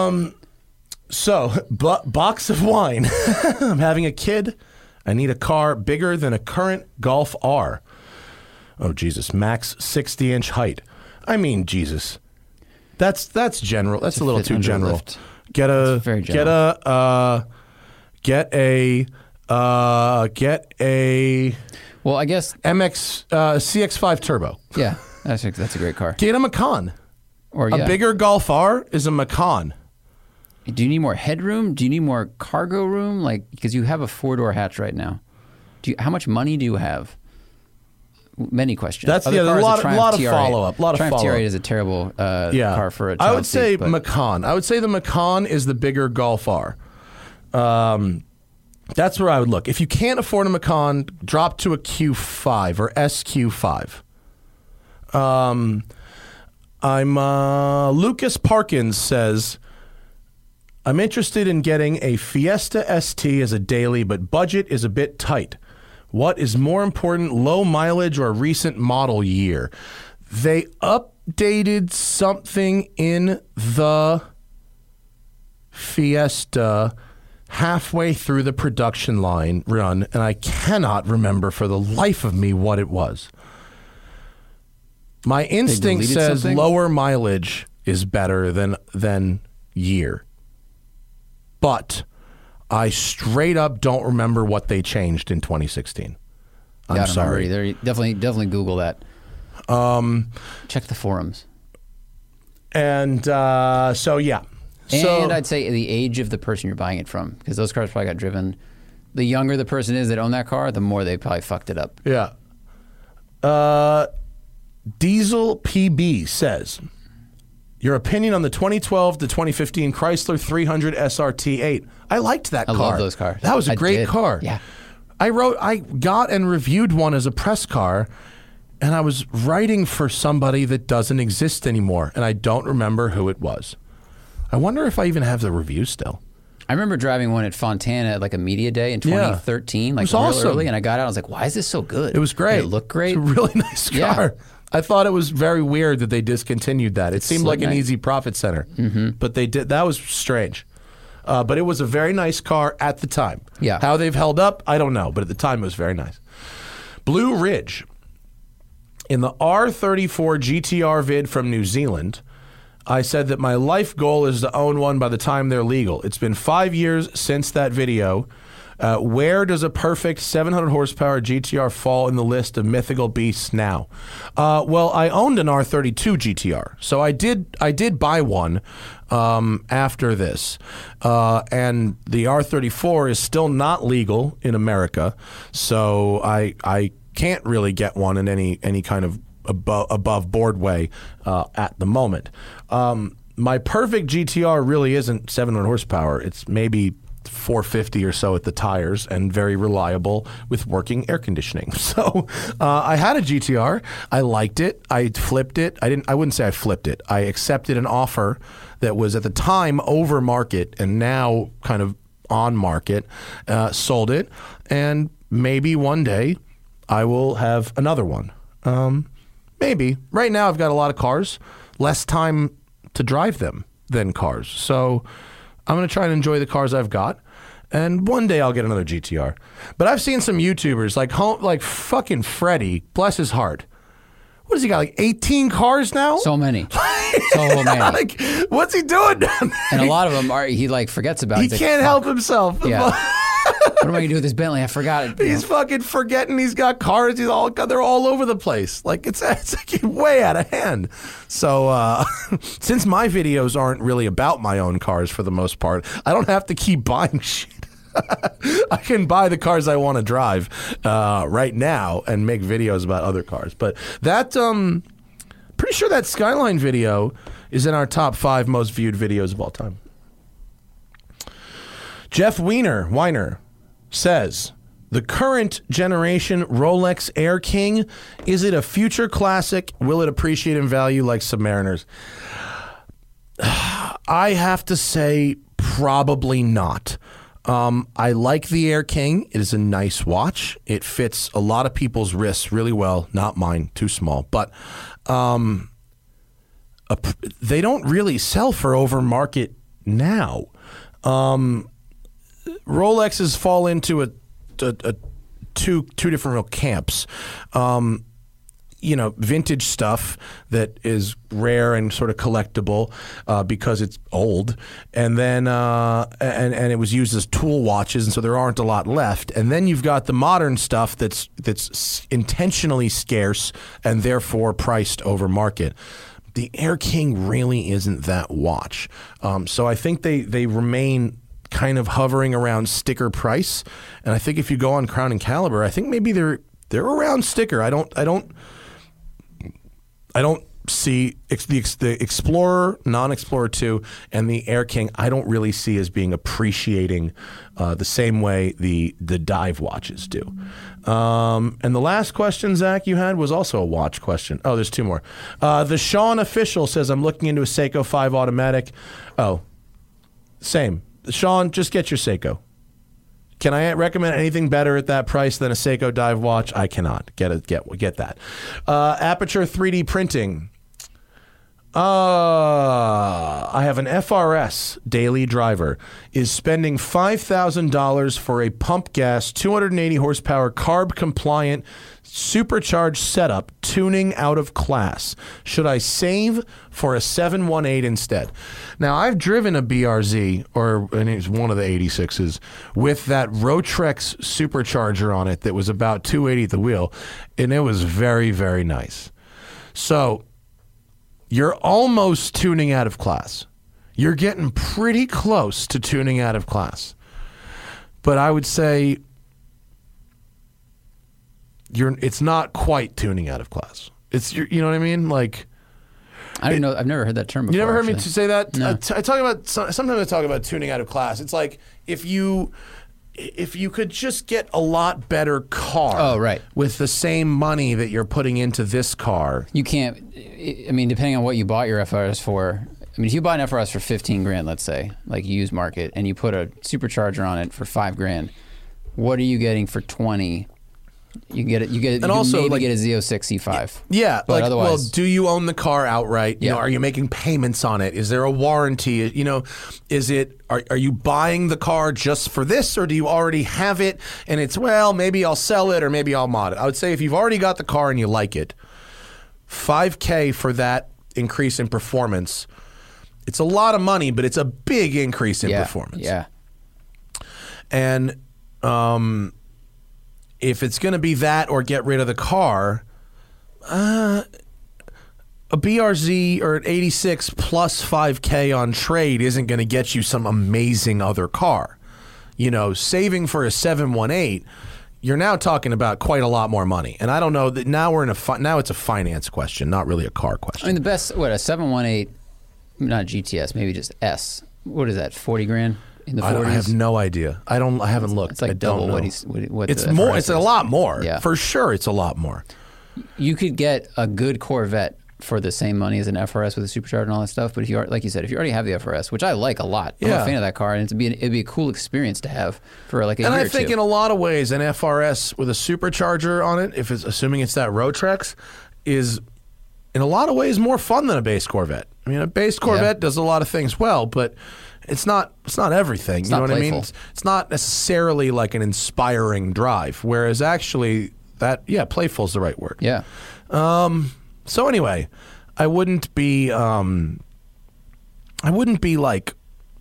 So, bo- box of wine. I'm having a kid. I need a car bigger than a current Golf R. Oh, Jesus. Max sixty inch height. I mean, Jesus. That's that's general. That's a little fit too under general. lift. Get a That's very get a uh, get a uh, get a well, I guess, M X uh, C X five turbo. yeah, that's a, that's a great car. Get a Macan. Or A yeah. bigger Golf R is a Macan. Do you need more headroom? Do you need more cargo room? Like, because you have a four door hatch right now. Do you, how much money do you have? many questions. That's Other yeah, a cars, lot, the Triumph lot of T R eight. follow up. A lot of Triumph follow T R up. eight is a terrible uh, Yeah. car for a I child would say seat, but- Macan. I would say the Macan is the bigger Golf R. Um, that's where I would look. If you can't afford a Macan, drop to a Q five or S Q five. Um, I'm uh, Lucas Parkins says, I'm interested in getting a Fiesta S T as a daily, but budget is a bit tight. What is more important, low mileage or recent model year? They updated something in the Fiesta halfway through the production line run, and I cannot remember for the life of me what it was. My instinct deleted says something? lower mileage is better than than year. But I straight up don't remember what they changed in twenty sixteen. I'm yeah, I don't sorry. remember either. Definitely, definitely Google that. Um, Check the forums. And uh, so, yeah. So, And I'd say the age of the person you're buying it from, because those cars probably got driven. The younger the person is that owned that car, the more they probably fucked it up. yeah. Uh, Diesel P B says, your opinion on the twenty twelve to twenty fifteen Chrysler three hundred S R T eight. I liked that I car. love those cars. That was a I great did. car. Yeah. I wrote, I got and reviewed one as a press car, and I was writing for somebody that doesn't exist anymore, and I don't remember who it was. I wonder if I even have the review still. I remember driving one at Fontana at like a media day in Yeah. twenty thirteen, like It was real awesome. early, and I got out. I was like, "Why is this so good?" It was great. Did it looked great. It's a really nice Yeah. car. I thought it was very weird that they discontinued that. It seemed Slim like an night. easy profit center, mm-hmm. but they did. That was strange. Uh, but it was a very nice car at the time. Yeah. How they've held up, I don't know, but at the time it was very nice. Blue Ridge. In the R thirty-four G T R vid from New Zealand, I said that my life goal is to own one by the time they're legal. It's been five years since that video. Uh, where does a perfect seven hundred horsepower G T R fall in the list of mythical beasts now? Uh, well, I owned an R thirty-two G T R, so I did I did buy one um, after this, uh, and the R thirty-four is still not legal in America, so I I can't really get one in any any kind of above above board way uh, at the moment. Um, my perfect G T R really isn't seven hundred horsepower. It's maybe four fifty or so at the tires and very reliable with working air conditioning. So uh, I had a G T R. I liked it. I flipped it. I didn't. I wouldn't say I flipped it. I accepted an offer that was at the time over market and now kind of on market. Uh, sold it, and maybe one day I will have another one. Um, maybe. Right now I've got a lot of cars, less time to drive them than cars. So I'm going to try and enjoy the cars I've got, and one day I'll get another G T R. But I've seen some YouTubers like home, like fucking Freddie, bless his heart. What has he got, like eighteen cars now? So many, so many, like, what's he doing down there? and a lot of them are he like forgets about. He He's like, can't "Fuck, help himself. Yeah. What am I gonna do with this Bentley? I forgot it. He's fucking forgetting he's got cars. He's all they're all over the place. Like it's it's like way out of hand. So uh, since my videos aren't really about my own cars for the most part, I don't have to keep buying shit. I can buy the cars I want to drive uh, right now and make videos about other cars. But that, um, pretty sure that Skyline video is in our top five most viewed videos of all time. Jeff Weiner, Weiner says, the current generation Rolex Air King, is it a future classic? Will it appreciate in value like Submariners? I have to say probably not. Um, I like the Air King. It is a nice watch. It fits a lot of people's wrists really well. Not mine, too small. But um, a, they don't really sell for over market now. Um, Rolexes fall into a, a, a two two different real camps. Um, you know, vintage stuff that is rare and sort of collectible uh, because it's old, and then uh, and and it was used as tool watches, and so there aren't a lot left. And then you've got the modern stuff that's that's intentionally scarce and therefore priced over market. The Air King really isn't that watch, um, so I think they they remain kind of hovering around sticker price. And I think if you go on Crown and Caliber, I think maybe they're they're around sticker. I don't I don't I don't see ex- the, ex- the Explorer, non-Explorer two, and the Air King. I don't really see as being appreciating uh, the same way the the dive watches do. Um, and the last question, Zach, you had was also a watch question. Oh, there's two more. Uh, the Sean Official says, I'm looking into a Seiko five automatic. Oh, same. Sean, just get your Seiko. Can I recommend anything better at that price than a Seiko dive watch? I cannot. Get it, get get that. Uh, Aperture three D printing. Uh, I have an F R S daily driver. Is spending five thousand dollars for a pump gas, two hundred eighty horsepower, carb compliant, supercharged setup, tuning out of class. Should I save for a seven one eight instead? Now, I've driven a B R Z, or and it's one of the eighty-sixes, with that Rotrex supercharger on it that was about two eighty at the wheel, and it was very, very nice. So you're almost tuning out of class. You're getting pretty close to tuning out of class. But I would say you're it's not quite tuning out of class. It's you know what I mean? Like I don't know. I've never heard that term before. You never heard actually. me say that? No. I, t- I talk about sometimes I talk about tuning out of class. It's like if you if you could just get a lot better car Oh, right. with the same money that you're putting into this car. You can't. I mean, depending on what you bought your F R S for. I mean, if you buy an F R S for fifteen grand, let's say, like used market, and you put a supercharger on it for five grand, what are you getting for twenty? You get it. You get it. And you also, maybe like- get a Z oh six C five. Yeah, but like, otherwise, well, do you own the car outright? You Yeah. know, are you making payments on it? Is there a warranty? You know, is it? Are are you buying the car just for this, or do you already have it? And it's well, maybe I'll sell it, or maybe I'll mod it. I would say if you've already got the car and you like it, five K for that increase in performance. It's a lot of money, but it's a big increase in yeah, performance. Yeah. And um, if it's going to be that or get rid of the car, uh, a B R Z or an eighty-six plus five K on trade isn't going to get you some amazing other car. You know, saving for a seven one eight, you're now talking about quite a lot more money. And I don't know that now we're in a fi- now it's a finance question, not really a car question. I mean, the best. What a seven one eight, not G T S, maybe just S. What is that? Forty grand in the I, don't- forties. I have no idea. I don't. I haven't looked. It's like I don't double know. what he's. What, what It's the more. F R S It's a is. lot more. Yeah. For sure, it's a lot more. You could get a good Corvette for the same money as an F R S with a supercharger and all that stuff. But if you are, like you said, if you already have the F R S, which I like a lot, I'm Yeah. a fan of that car, and it'd be an, it'd be a cool experience to have for like a And year I or think two. in a lot of ways, an F R S with a supercharger on it, if it's assuming it's that Rotrex, is in a lot of ways more fun than a base Corvette. I mean, a base Corvette does a lot of things well, but it's not it's not everything. you not know what I mean? playful. It's, it's not necessarily like an inspiring drive. Whereas actually, that yeah, playful is the right word. yeah. So anyway, I wouldn't be um, I wouldn't be like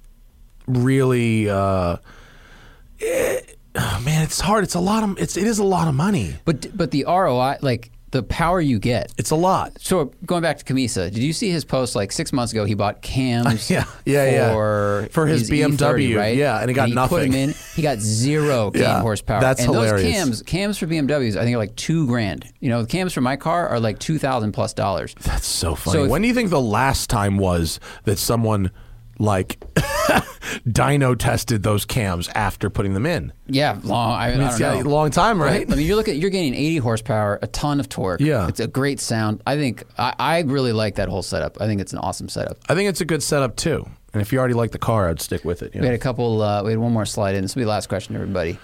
really uh, eh, oh, man, it's hard. It's a lot of it's it is a lot of money. But but the R O I, like the power you get. It's a lot. So going back to Camisa, did you see his post like six months ago? He bought cams Yeah, yeah, yeah. for For his B M W, E thirty, right? yeah, and he got he Put nothing. him in. He got zero cam Yeah, horsepower. that's and hilarious. those cams, cams for B M Ws, I think are like two grand. You know, the cams for my car are like two thousand plus dollars. That's so funny. So if- when do you think the last time was that someone like dyno tested those cams after putting them in? Yeah, long. I, I, It's don't got know. a long time, right? I mean, you look at you're gaining eighty horsepower, a ton of torque. Yeah. it's a great sound. I think I, I really like that whole setup. I think it's an awesome setup. I think it's a good setup too. And if you already like the car, I'd stick with it. you We know. had a couple. Uh, we had one more slide in. This will be the last question, everybody.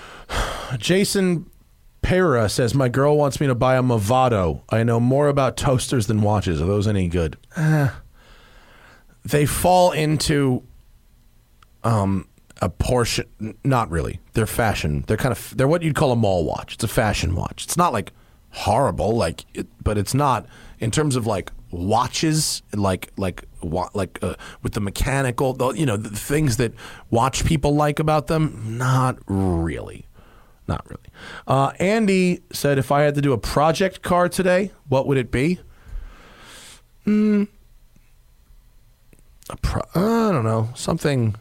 Jason Pera says, my girl wants me to buy a Movado. I know more about toasters than watches. Are those any good? Eh. They fall into um, a portion. n- Not really. They're fashion. They're kind of, they're what you'd call a mall watch. It's a fashion watch. It's not like horrible, like, it, but it's not in terms of like watches, like, like, wa- like uh, with the mechanical, the, you know, the things that watch people like about them. Not really. Not really. Uh, Andy said, if I had to do a project car today, what would it be? Mm, a pro- I don't know. Something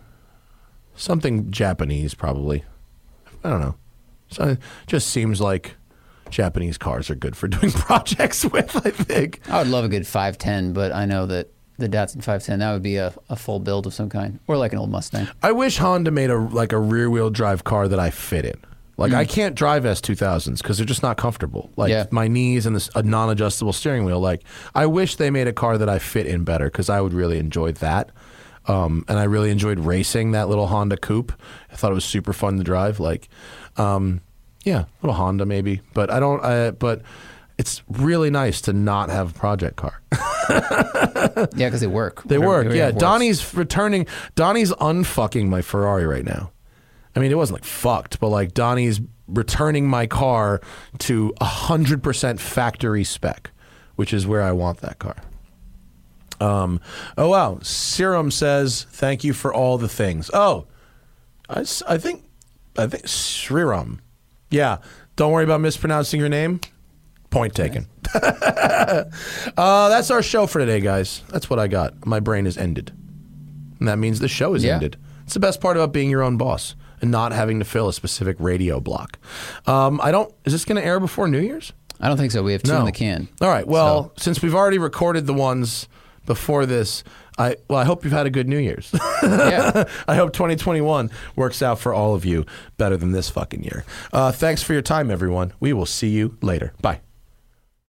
something Japanese, probably. I don't know. So it just seems like Japanese cars are good for doing projects with, I think. I would love a good five ten, but I know that the Datsun five ten, that would be a, a full build of some kind, or like an old Mustang. I wish Honda made a like a rear wheel drive car that I fit in. Like mm. I can't drive S two thousands because they're just not comfortable. Like yeah. my knees and this a non-adjustable steering wheel. Like I wish they made a car that I fit in better because I would really enjoy that. Um, and I really enjoyed racing that little Honda Coupe. I thought it was super fun to drive. Like, um, yeah, little Honda maybe. But I don't. I, but it's really nice to not have a project car. Yeah, because they work. They Whatever, work. Yeah, works. Donnie's returning. Donnie's unfucking my Ferrari right now. I mean, it wasn't like fucked, but like Donnie's returning my car to a hundred percent factory spec, which is where I want that car. Um, oh, wow. Serum says, thank you for all the things. Oh, I, s- I think, I think Sriram. Yeah. Don't worry about mispronouncing your name. Point taken. uh, that's our show for today, guys. That's what I got. My brain is ended. And that means the show is Yeah. ended. It's the best part about being your own boss and not having to fill a specific radio block. Um, I don't, is this going to air before New Year's? I don't think so. We have two No. in the can. All right. Well, So- since we've already recorded the ones before this, I well, I hope you've had a good New Year's. Yeah. I hope twenty twenty-one works out for all of you better than this fucking year. Uh, thanks for your time, everyone. We will see you later. Bye.